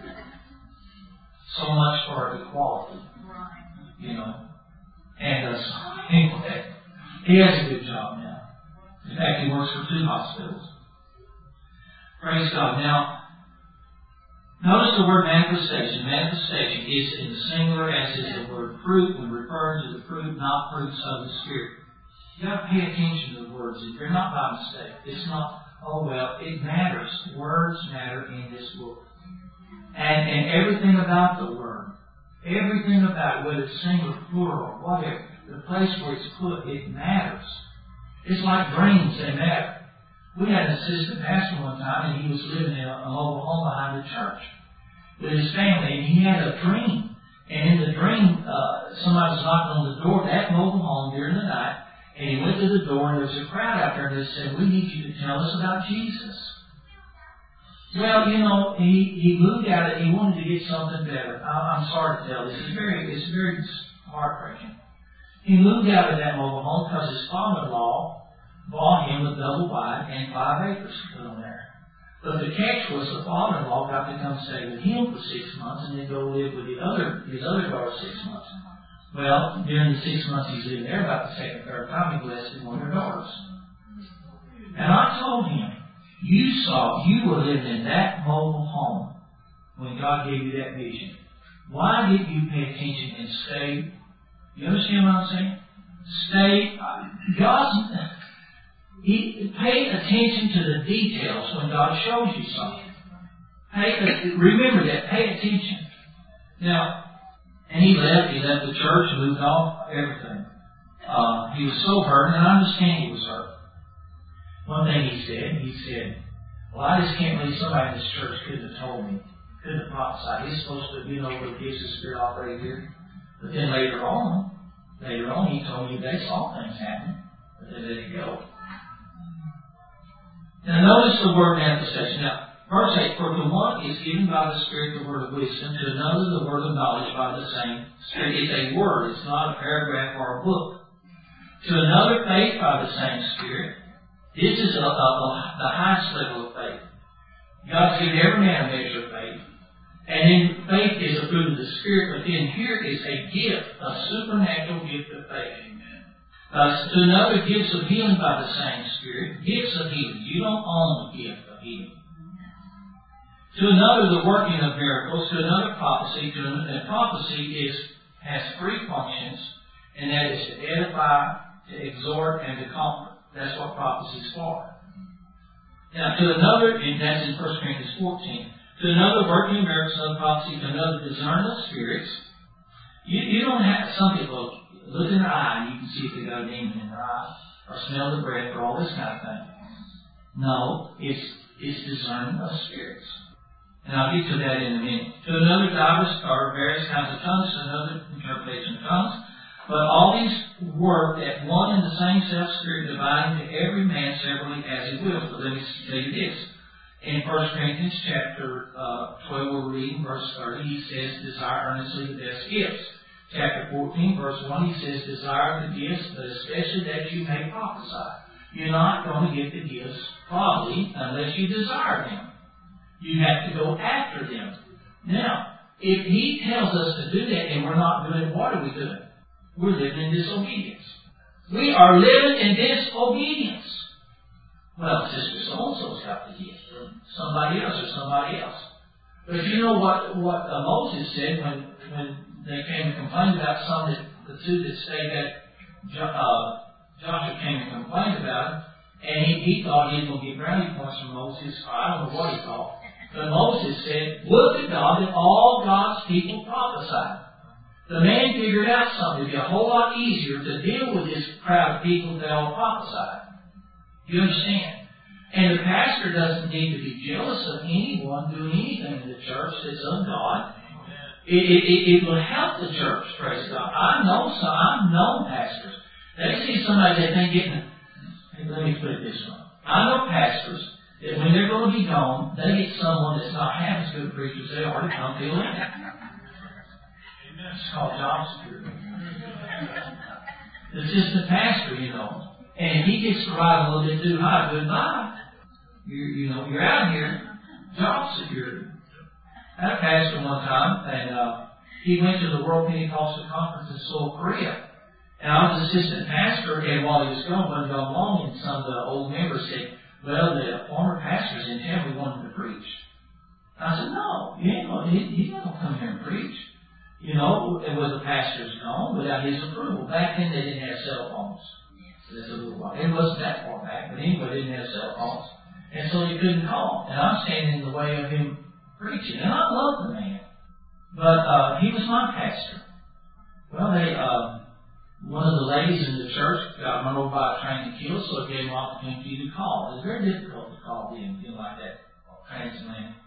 So much for equality. And anyway, he has a good job now. In fact, he works for 2 hospitals. Praise God. Now, notice the word manifestation. Manifestation is in the singular, as is the word fruit, when referring to the fruit, not fruits of the Spirit. You have to pay attention to the words. They're not by mistake. It's not, it matters. Words matter in this book. And everything about the word, everything about it, whether it's singular, plural, whatever, the place where it's put, it matters. It's like dreams, they matter. We had an assistant pastor one time, and he was living in a mobile home behind the church with his family, and he had a dream. And in the dream, somebody was knocking on the door of that mobile home during the night, and he went to the door, and there was a crowd out there, and they said, we need you to tell us about Jesus. Well, he moved out of it. He wanted to get something better. I'm sorry to tell this. It's very heartbreaking. He moved out of that mobile home because his father-in-law bought him a double wide and 5 acres to put on there. But the catch was the father-in-law got to come stay with him for 6 months and then go live with his other daughter 6 months. Well, during the 6 months he's living there, about the second, third time, he blessed one of their daughters. And I told him, you were living in that mobile home when God gave you that vision. Why didn't you pay attention and stay? You understand what I'm saying? Stay. Pay attention to the details when God shows you something. Remember that. Pay attention. Now, and he left the church, moved off, everything. He was so hurt, and I understand he was hurt. One thing he said, well, I just can't believe somebody in this church couldn't have told me, couldn't have prophesied. He's supposed to, the gifts of the Spirit operate here. But then later on, he told me they saw things happen, but they let it go. Now notice the word manifestation. Now, verse 8, for to one is given by the Spirit the word of wisdom, to another the word of knowledge by the same Spirit. It's a word, it's not a paragraph or a book. To another faith by the same Spirit. This is the highest level of faith. God's given every man a measure of faith. And then faith is a fruit of the Spirit, but then here is a gift, a supernatural gift of faith. To another, gifts of healing by the same Spirit. Gifts of healing. You don't own the gift of healing. To another, the working of miracles. To another, prophecy. And prophecy has 3 functions, and that is to edify, to exhort, and to comfort. That's what prophecy is for. Now, to another, and that's in 1 Corinthians 14. To another, working of miracles, another prophecy. To another, discerning of spirits. You don't have, some people look in their eye and you can see if they got a demon in their eye, or smell the breath, or all this kind of thing. No, it's discerning of spirits. And I'll get to that in a minute. To another, diverse or various kinds of tongues, to another, interpretation of tongues. But all these work at one and the same self-spirit, dividing to every man severally as he will. But let me tell you this. In 1 Corinthians chapter 12, we're reading verse 30, he says, desire earnestly the best gifts. chapter 14, verse 1, he says, desire the gifts, but especially that you may prophesy. You're not going to get the gifts, probably, unless you desire them. You have to go after them. Now, if he tells us to do that and we're not doing it, what are we doing? We're living in disobedience. We are living in disobedience. Well, Sister so-and-so's got the gift, or somebody else. But you know what Moses said when they came and complained about some that the two that stayed at Joshua came and complained about him, and he thought he was going to get brownie points from Moses. I don't know what he thought. But Moses said, would to God that all God's people prophesied. The man figured out something. It would be a whole lot easier to deal with this crowd of people that all prophesied. You understand? And the pastor doesn't need to be jealous of anyone doing anything in the church that's of God. It will help the church, praise God. I've known pastors. They see somebody that they get, let me put it this way. I know pastors that when they're going to be gone, they get someone that's not half as good a preacher as they are to come fill in. It's called job security. The assistant pastor, and if he gets to ride a little bit too high, goodbye. You're out here. Job security. I had a pastor one time, and he went to the World Pentecostal Conference in Seoul, Korea. And I was assistant pastor, and while he was gone, wasn't gone long, and some of the old members said, well, the former pastor's in town, we want him to preach. I said, no, he's not going to come here and preach. It was the pastor's gone without his approval. Back then, they didn't have cell phones. So that's a little while. It wasn't that far back, but anyway, they didn't have cell phones. And so they couldn't call. And I'm standing in the way of him preaching. And I love the man. But he was my pastor. Well, one of the ladies in the church got run over by a train and killed, so it gave him an opportunity to call. It was very difficult to call them, like that, transplant.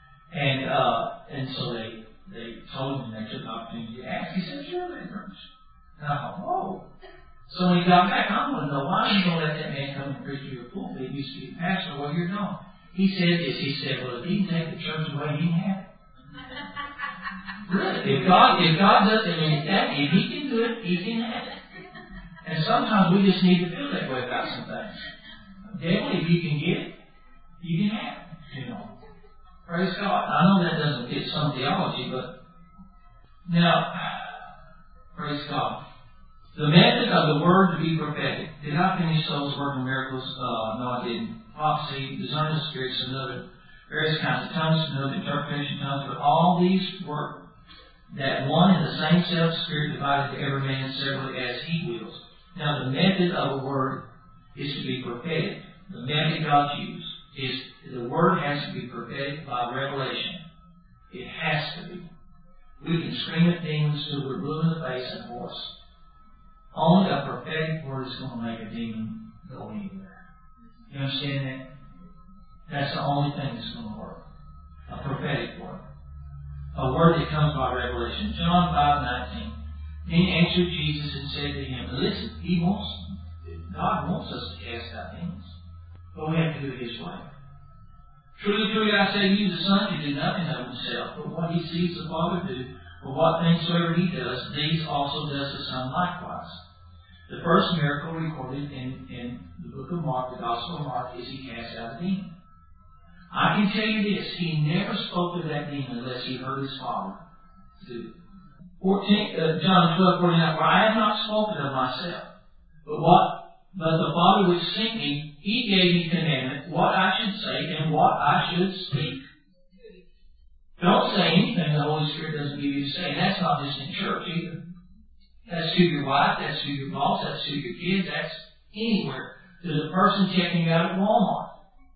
And so they told him, they took the opportunity to ask. He said, sure, they preach. And I thought, whoa. So when he got back, I want to know, why are you going to let that man come and preach to your pulpit? He used to be a pastor. Well, you're gone. He said this. He said, well, if he can take the church away, he can have it. Really? If God does it, if he can do it, he can have it. And sometimes we just need to feel that way about some things. Devil, if you can get it, you can have it. Praise God. I know that doesn't fit some theology, but now, praise God. The method of the word to be prophetic. Did I finish those working miracles? No, I didn't. Prophecy, discerning of spirits, another, various kinds of tongues, another interpretation of tongues, but all these work that one and the same self-spirit divided to every man severally as he wills. Now, the method of a word is to be prophetic. The method God used is the word has to be prophetic by revelation. It has to be. We can scream at demons till we're blue in the face and hoarse. Only a prophetic word is going to make a demon go anywhere. You understand that? That's the only thing that's going to work. A prophetic word. A word that comes by revelation. John 5:19. Then answered Jesus and said to him, listen, God wants us to cast out demons. But we have to do it His way. Truly, truly, I say to you, the Son can do nothing of himself, but what he sees the Father do, for what things soever he does, these also does the Son likewise. The first miracle recorded in the book of Mark, the Gospel of Mark, is he cast out a demon. I can tell you this, he never spoke to that demon unless he heard his Father do it. John 12:49, for I have not spoken of myself, but the Father which sent me, He gave me commandment what I should say and what I should speak. Don't say anything the Holy Spirit doesn't give you to say. That's not just in church either. That's to your wife, that's to your boss, that's to your kids, that's anywhere. To the person checking you out at Walmart.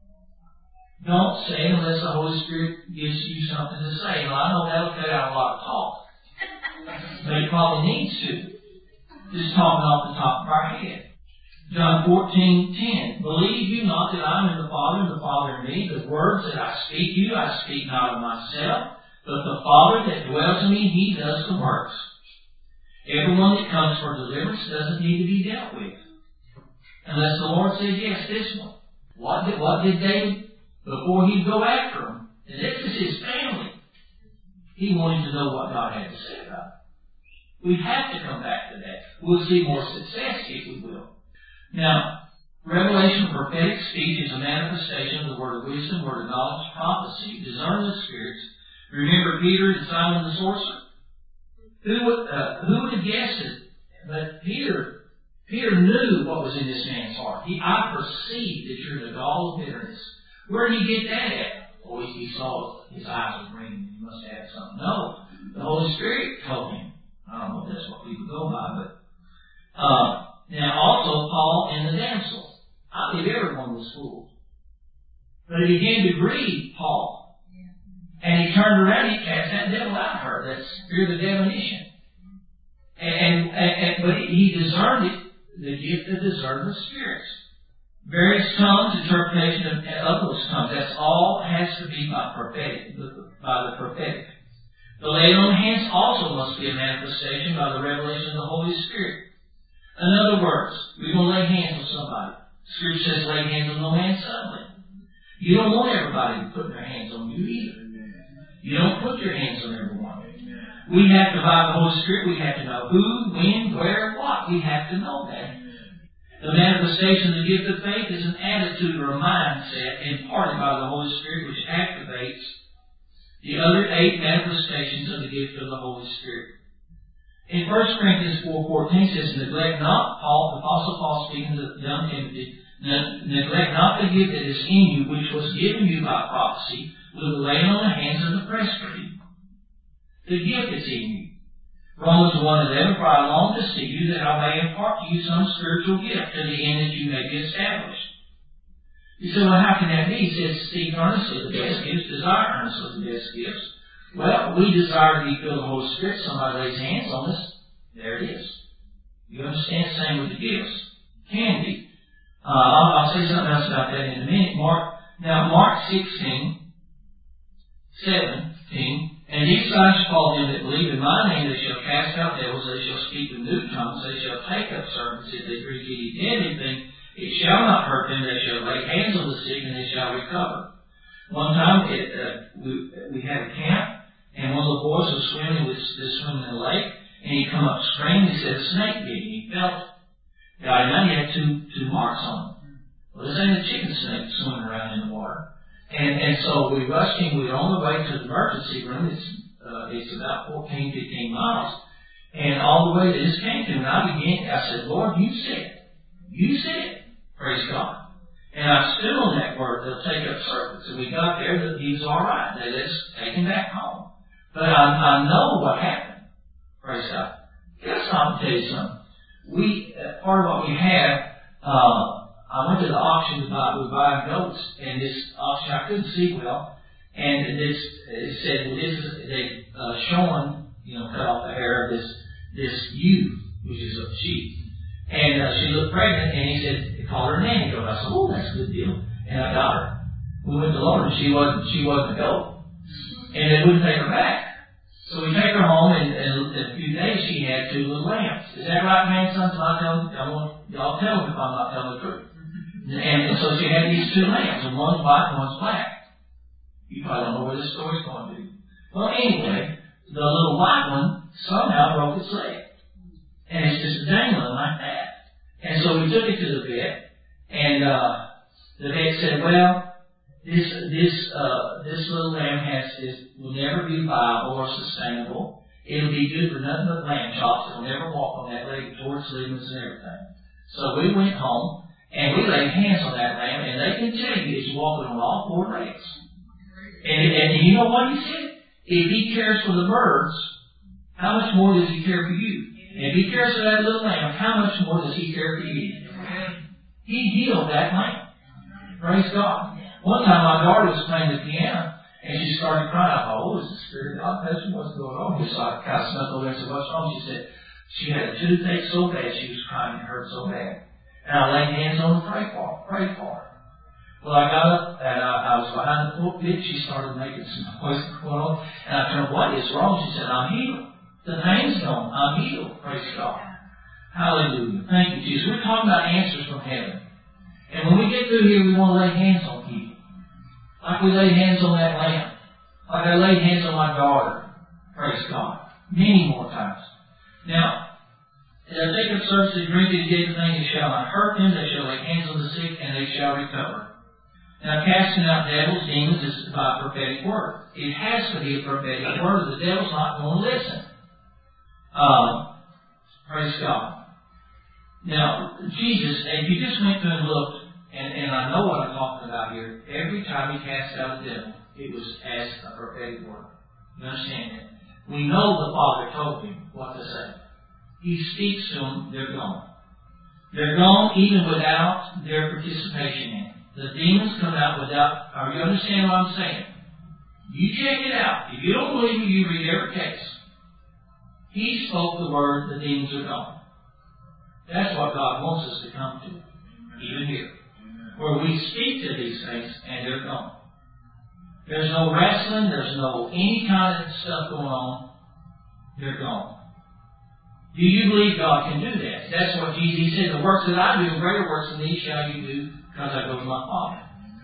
Don't say it unless the Holy Spirit gives you something to say. Now, I know that'll cut out a lot of talk. But it probably needs to. Just talking off the top of our head. John 14:10. Believe you not that I am in the Father, and the Father in me. The words that I speak to you, I speak not of myself, but the Father that dwells in me, He does the works. Everyone that comes for deliverance doesn't need to be dealt with. Unless the Lord says, yes, this one. What did David, before he'd go after him? And this is his family. He wanted to know what God had to say about it. We have to come back to that. We'll see more success if we will. Now, revelation of prophetic speech is a manifestation of the word of wisdom, word of knowledge, prophecy, discerning of spirits. Remember Peter and Simon the sorcerer? Who would have guessed it? But Peter knew what was in this man's heart. I perceive that you're the gall of bitterness. Where did he get that at? Oh, he saw his eyes were green. He must have had something. No, the Holy Spirit told him. I don't know if that's what people go by, but now also Paul and the damsel. I believe everyone was fooled. But he began to grieve Paul. And he turned around and he cast that devil out of her, that spirit of divination. But he discerned it, the gift of discerning of spirits. Various tongues, interpretation of those tongues. That's all has to be by the prophetic. The laying on of hands also must be a manifestation by the revelation of the Holy Spirit. In other words, we're going to lay hands on somebody. Scripture says lay hands on no man suddenly. You don't want everybody putting their hands on you either. You don't put your hands on everyone. We have to, by the Holy Spirit, we have to know who, when, where, what. We have to know that. The manifestation of the gift of faith is an attitude or a mindset imparted by the Holy Spirit which activates the other 8 manifestations of the gift of the Holy Spirit. In 1 Corinthians 4:14 says, neglect not, the Apostle Paul speaking to young Timothy, neglect not the gift that is in you, which was given you by prophecy, with the laying on the hands of the presbytery. The gift that's in you. Romans 1:11, for I long to see you that I may impart to you some spiritual gift to the end that you may be established. You say, well, how can that be? He says, seek earnestly the best gifts, desire earnestly the best gifts. Well, we desire to be filled with the Holy Spirit. Somebody lays hands on us. There it is. You understand? Same with the gifts. Can be. I'll say something else about that in a minute. Mark 16:17. And these signs shall follow them that believe in my name. They shall cast out devils. They shall speak with new tongues. They shall take up serpents. If they drink any deadly thing, it shall not hurt them. They shall lay hands on the sick, and they shall recover. One time, we had a camp, and one of the boys was swimming in the lake, and he come up screaming. He said a snake bit him. He felt it. Got him out. He had two marks on him. Well, this ain't a chicken snake swimming around in the water. And so we rushed him. We were on the way to the emergency room. It's about 15 miles. And all the way this came to him, I said, Lord, you said. You said. Praise God. And I stood on that word, they'll take up serpents. And we got there, that he was all right. They let us take him back home. But I know what happened. Praise God. Guess I'll tell you something. Part of what we have, I went to the auction to buy goats, and this auction I couldn't see well, and it said, well, they've shorn, cut off the hair of this ewe, which is a sheep. And she looked pregnant, and he said, they called her a nanny goat. I said, oh, that's a good deal. And I got her. We went to Lord, and she wasn't a goat. And they wouldn't take her back. So we take her home, and in a few days she had 2 little lambs. Is that right, grandsons? Y'all tell them if I'm not telling the truth. And so she had these 2 lambs, and one's white and one's black. You probably don't know where this story's going to. Well, anyway, the little white one somehow broke its leg. And it's just dangling like that. And so we took it to the vet, and the vet said, well, this little lamb will never be viable or sustainable. It'll be good for nothing but lamb chops. It'll never walk on that leg towards ligaments and everything. So we went home, and we laid hands on that lamb, and they can tell you it's walking on all 4 legs. And you know what he said? If he cares for the birds, how much more does he care for you? And if he cares for that little lamb, how much more does he care for you? He healed that lamb. Praise God. One time my daughter was playing the piano, and she started crying. I thought, oh, is the Spirit of God touching? What's going on here? So I kind of snuck over there and said, what's wrong? She said she had a toothache so bad, she was crying, it hurt so bad. And I laid hands on her, prayed for her. Well, I got up, and I was behind the pulpit. She started making some noise going on. And I told her, what is wrong? She said, I'm healed. The pain's gone. I'm healed. Praise God. Hallelujah. Thank you, Jesus. We're talking about answers from heaven. And when we get through here, we want to lay hands on people. Like we laid hands on that lamb. Like I laid hands on my daughter. Praise God. Many more times. Now, they'll take up service and drink and get the thing, they shall not hurt them, they shall lay hands on the sick, and they shall recover. Now, casting out devils, demons, is by a prophetic word. It has to be a prophetic word, or the devil's not going to listen. Praise God. Now, Jesus, if you just went through and looked, and I know what I'm talking about here, every time he cast out a devil, it was as a prophetic word. You understand that? We know the Father told him what to say. He speaks to them, they're gone. They're gone even without their participation in it. The demons come out without, or you understand what I'm saying? You check it out. If you don't believe me, you read every case. He spoke the word, the demons are gone. That's what God wants us to come to, even here. Where we speak to these things and they're gone. There's no wrestling, there's no any kind of stuff going on. They're gone. Do you believe God can do that? That's what Jesus said. The works that I do, greater works than these shall you do, because I go to my Father.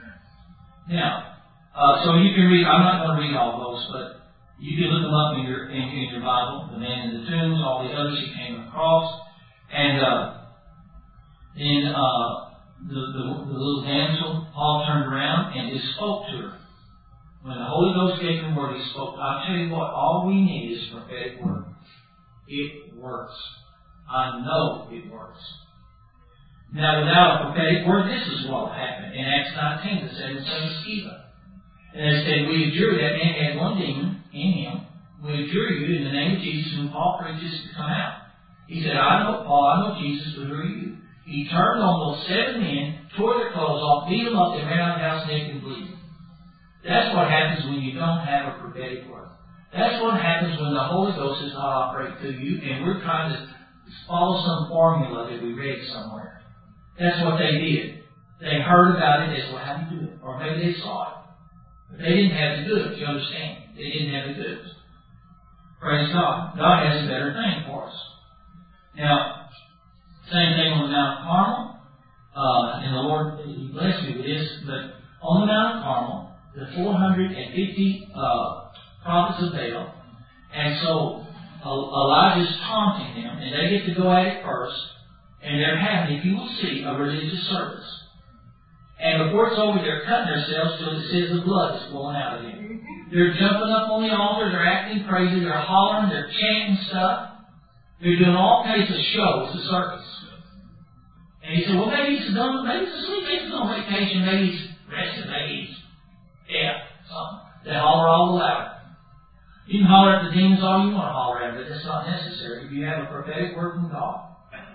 Now, so you can read, I'm not going to read all those, but you can look them up in your Bible, the man in the tombs, all the others you came across. And then the little damsel, Paul turned around and just spoke to her. When the Holy Ghost gave him word, he spoke. I'll tell you what, all we need is a prophetic word. It works. I know it works. Now, without a prophetic word, this is what will happen. In Acts 19, the 7 sons of Sceva. And they said, we adjure, that man had one demon in him. We adjure you in the name of Jesus, whom Paul preaches, to come out. He said, I know Paul, I know Jesus, but who are you? He turned on those 7 men, tore their clothes off, beat them up, and ran out of the house naked and bleeding. That's what happens when you don't have a prophetic word. That's what happens when the Holy Ghost is not operating through you, and we're trying to follow some formula that we read somewhere. That's what they did. They heard about it, they said, well, how do you do it? Or maybe they saw it. But they didn't have the goods, you understand? They didn't have the goods. Praise God. God has a better thing for us. Now, same thing on the Mount Carmel. And the Lord, He blessed me with this, but on the Mount Carmel, the 450 prophets of Baal, and so Elijah's taunting them, and they get to go at it first, and they're having, if you will see, a religious service. And before it's over, they're cutting themselves till it says the blood is flowing out of them. They're jumping up on the altar, they're acting crazy, they're hollering, they're chanting stuff. They're doing all kinds of shows, a circus. And he said, well, maybe he's asleep, maybe he's on vacation, maybe he's resting, maybe he's something. They holler all the louder. You can holler at the demons all you want to holler at, but that's not necessary if you have a prophetic word from God.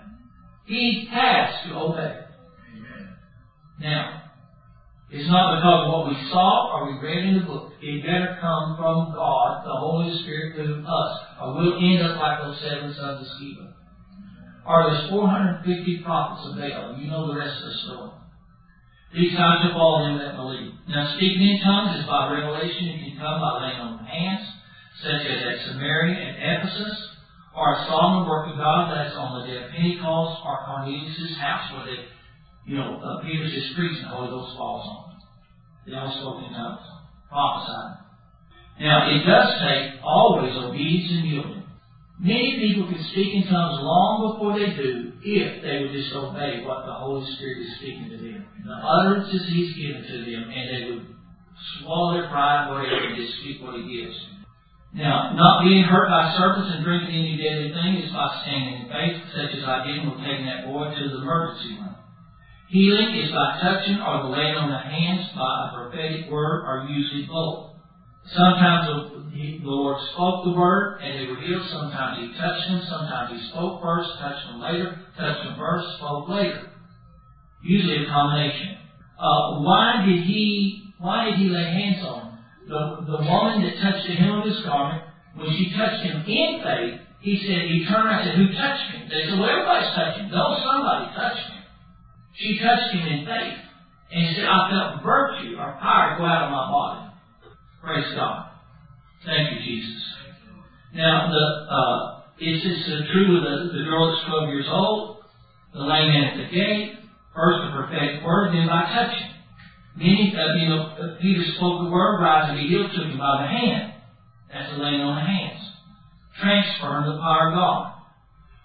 He has to obey. Amen. Now, it's not because of what we saw or we read in the book. It better come from God, the Holy Spirit, through us, or we'll end up like those 7 sons of Sceva. Or those 450 prophets of Baal. You know the rest of the story. These signs shall follow them that believe. Now, speaking in tongues is by revelation. It can come by laying on hands, such as at Samaria and Ephesus, or a solemn work of God, that's on the day of Pentecost, or Cornelius' house, where they, Peter's just preaching, the Holy Ghost falls on them. They all spoke in tongues, prophesying. Now, it does take always obedience and yielding. Many people can speak in tongues long before they do, if they would just obey what the Holy Spirit is speaking to them. The utterances He's given to them, and they would swallow their pride, whatever, and just speak what He gives. Now, not being hurt by serpents and drinking any deadly thing is by standing in faith, such as I did when taking that boy to the emergency room. Healing is by touching or the laying on the hands by a prophetic word, or usually both. Sometimes the Lord spoke the word and they were healed. Sometimes He touched them. Sometimes He spoke first, touched them later, touched them first, spoke later. Usually a combination. Why did He lay hands on them? The woman that touched the hem of His garment, when she touched Him in faith, He turned around and said, who touched me? They said, well, everybody's touching Him. No, somebody touched Him. She touched Him in faith. And He said, I felt virtue or power go out of my body. Praise God. Thank you, Jesus. Now, it's true with the girl that's 12 years old, the lame man at the gate, first the prophetic word, then by touching. Many, Peter spoke the word, rise and be healed, took him by the hand. That's the laying on the hands. Transferring the power of God.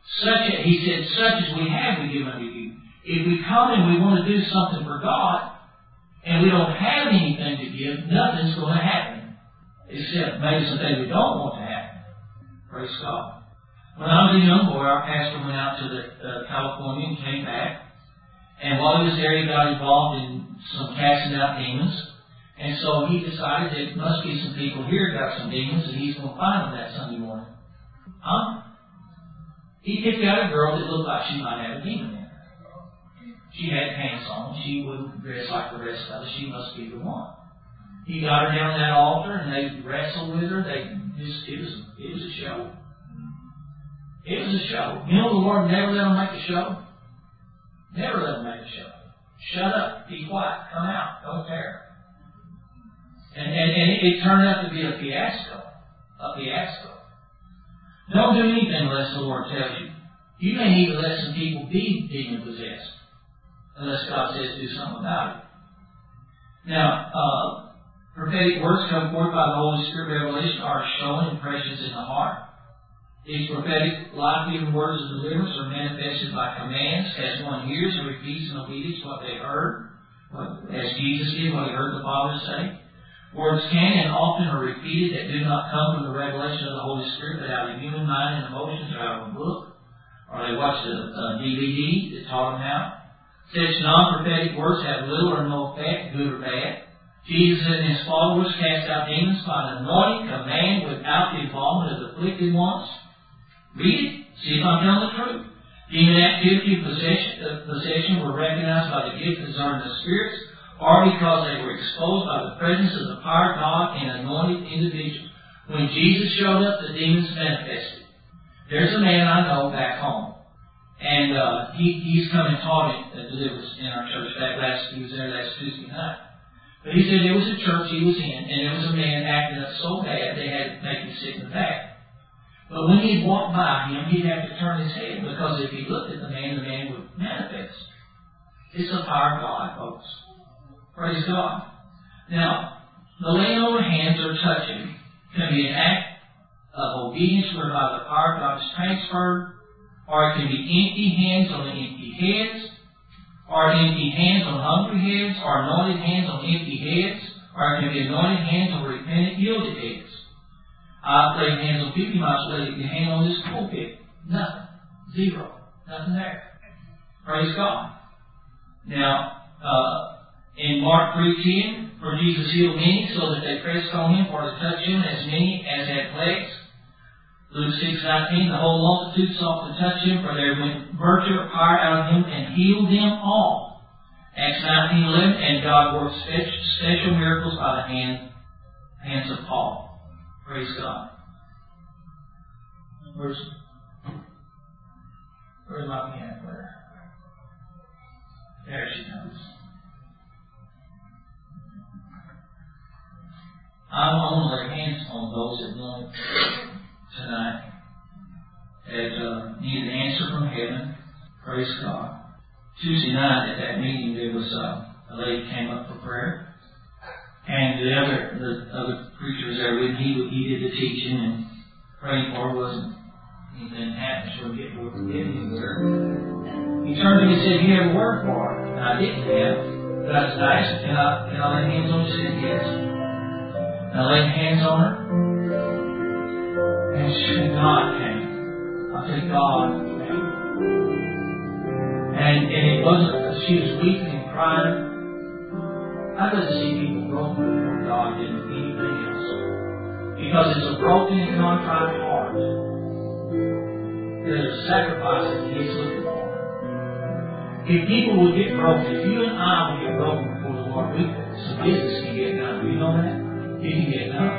He said, such as we have, we give unto you. If we come and we want to do something for God, and we don't have anything to give, nothing's going to happen. Except maybe some things we don't want to happen. Praise God. When I was a young boy, our pastor went out to California and came back. And while he was there, he got involved in some casting out demons. And so he decided there must be some people here that got some demons, and he's going to find them that Sunday morning. He picked out a girl that looked like she might have a demon in her. She had pants on. She wouldn't dress like the rest of us. She must be the one. He got her down that altar, and they wrestled with her. It was a show. It was a show. You know, the Lord never let them make a show. Never let them make a show. Shut up. Be quiet. Come out. Don't care. And it turned out to be a fiasco. A fiasco. Don't do anything unless the Lord tells you. You may need to let some people be demon-possessed. Unless God says do something about it. Now, prophetic words come forth by the Holy Spirit revelation are shown impressions in the heart. These prophetic, life-giving words of deliverance are manifested by commands as one hears and repeats in obedience what they heard, as Jesus did, what he heard the Father say. Words can and often are repeated that do not come from the revelation of the Holy Spirit, but out of human mind and emotions, or out of a book, or they watched a DVD that taught them how. Such non-prophetic words have little or no effect, good or bad. Jesus and his followers cast out demons by an anointing command without the involvement of the afflicted ones. Read it. See if I'm telling the truth. Demon activity and possession were recognized by the gift of discerning the spirits, or because they were exposed by the presence of the power of God in anointed individuals. When Jesus showed up, the demons manifested. There's a man I know back home, and he's come and taught deliverance in our church. He was there last Tuesday night. But he said there was a church he was in, and there was a man acting up so bad they had to make him sit in the back. But when he'd walk by him, he'd have to turn his head, because if he looked at the man would manifest. It's the power of God, folks. Praise God. Now, the laying on of hands or touching can be an act of obedience whereby the power of God is transferred, or it can be empty hands on empty heads, or empty hands on hungry heads, or anointed hands on empty heads, or it can be anointed hands on repentant, yielded heads. I've laid hands on people. You might lay your hand on this pulpit. Nothing. Zero. Nothing there. Praise God. Now, in Mark 3:10, for Jesus healed many, so that they pressed on him for to touch him, as many as had plagues. Luke 6:19, the whole multitude sought to touch him, for there went virtue or power out of him, and healed them all. Acts 19:11, and God worked special miracles by the hands of Paul. Praise God. Where's my piano player? There she comes. I want to lay hands on those that know tonight that need an answer from heaven. Praise God. Tuesday night at that meeting, there was a lady came up for prayer. And the other preacher was there with him. He did the teaching and praying for her. Wasn't anything happening. She wouldn't get anywhere. He turned to me and said, "You have a word for her?" And I didn't have. But I asked him, can I lay hands on her? She said, "Yes." And I laid hands on her. And God came. I said, God came. And it wasn't, she was weeping and crying. I'd rather see people broken before God than anything else. Because it's a broken and contrite heart. There's a sacrifice that He's looking for. If people would get broken, if you and I would get broken before the Lord, some business can get done. You know that? It can get done.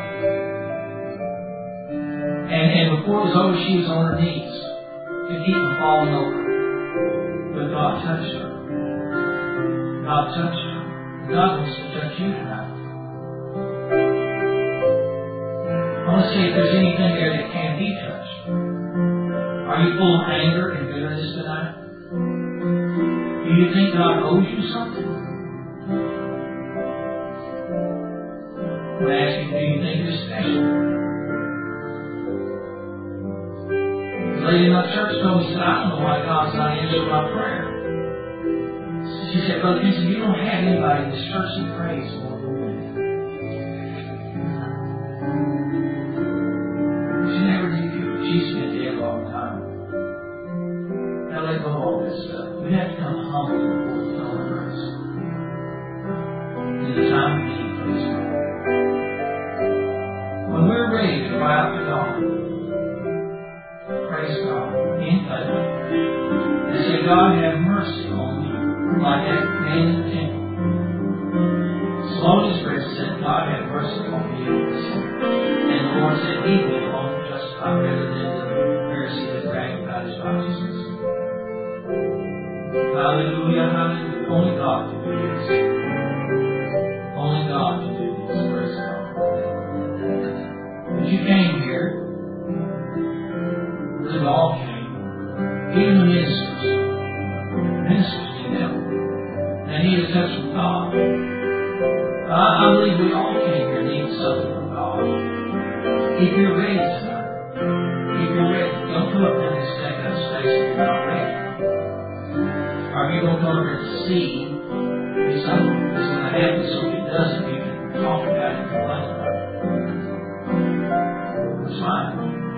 And before it was over, she was on her knees to keep from falling over. But God touched her. God touched her. God wants to touch you tonight. I want to see if there's anything there that can be touched. Are you full of anger and bitterness tonight? Do you think God owes you something? I'm asking, do you think you're special? lady in my church told me, said, I don't know why God's not answering my prayer. She said, Brother Vincent, you don't have anybody in this church that prays more than me. She never did. She's been dead a long time. Now let go of all this stuff. We have to come humble before the throne of grace. In the time we need, praise God. When we're ready to cry out to God, praise God, in faith, and say, God, have mercy on me, like that man in the temple. Slow to spirit said, God, have mercy on me, a sinner. And the Lord said, He will alone justify rather than the Pharisee that bragged about his righteousness. Hallelujah, hallelujah. Only God can do this. Only God can do this. Praise God. But you came here. We all came. Even the ministers. Ministers need help. They need a touch from God. I believe we all came here needing something from God. If you're ready tonight, if you're ready, don't come up there and stack up space if you're not ready. Or if you're going to come over and see something that's going to happen, so if it doesn't, you can talk about it and complain about it. That's fine.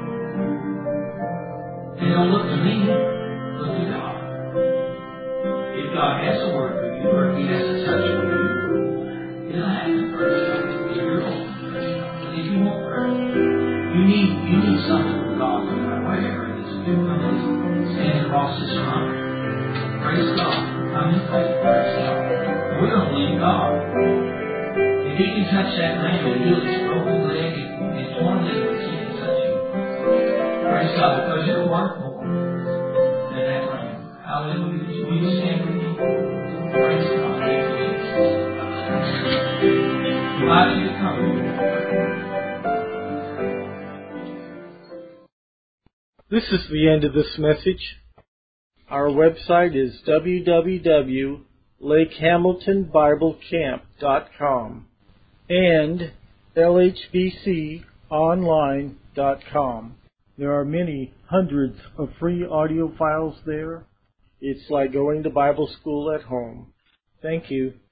And don't look to me, look to God. If God has a word for you, or if He has a touch for you, it'll happen first. If you're open, but if you won't pray, you need something from God no matter wherever it is. If you come and stand across this front, praise God. Come in faith, praise God. We're going to believe God. If He can touch that man and heal his broken leg and torn ligaments, He can touch you. Praise God, because you're worth more than that lamb. Hallelujah. Will you stand with me? Praise God. Thank you, Jesus. Invite you to come. This is the end of this message. Our website is www.lakehamiltonbiblecamp.com and lhbconline.com. There are many hundreds of free audio files there. It's like going to Bible school at home. Thank you.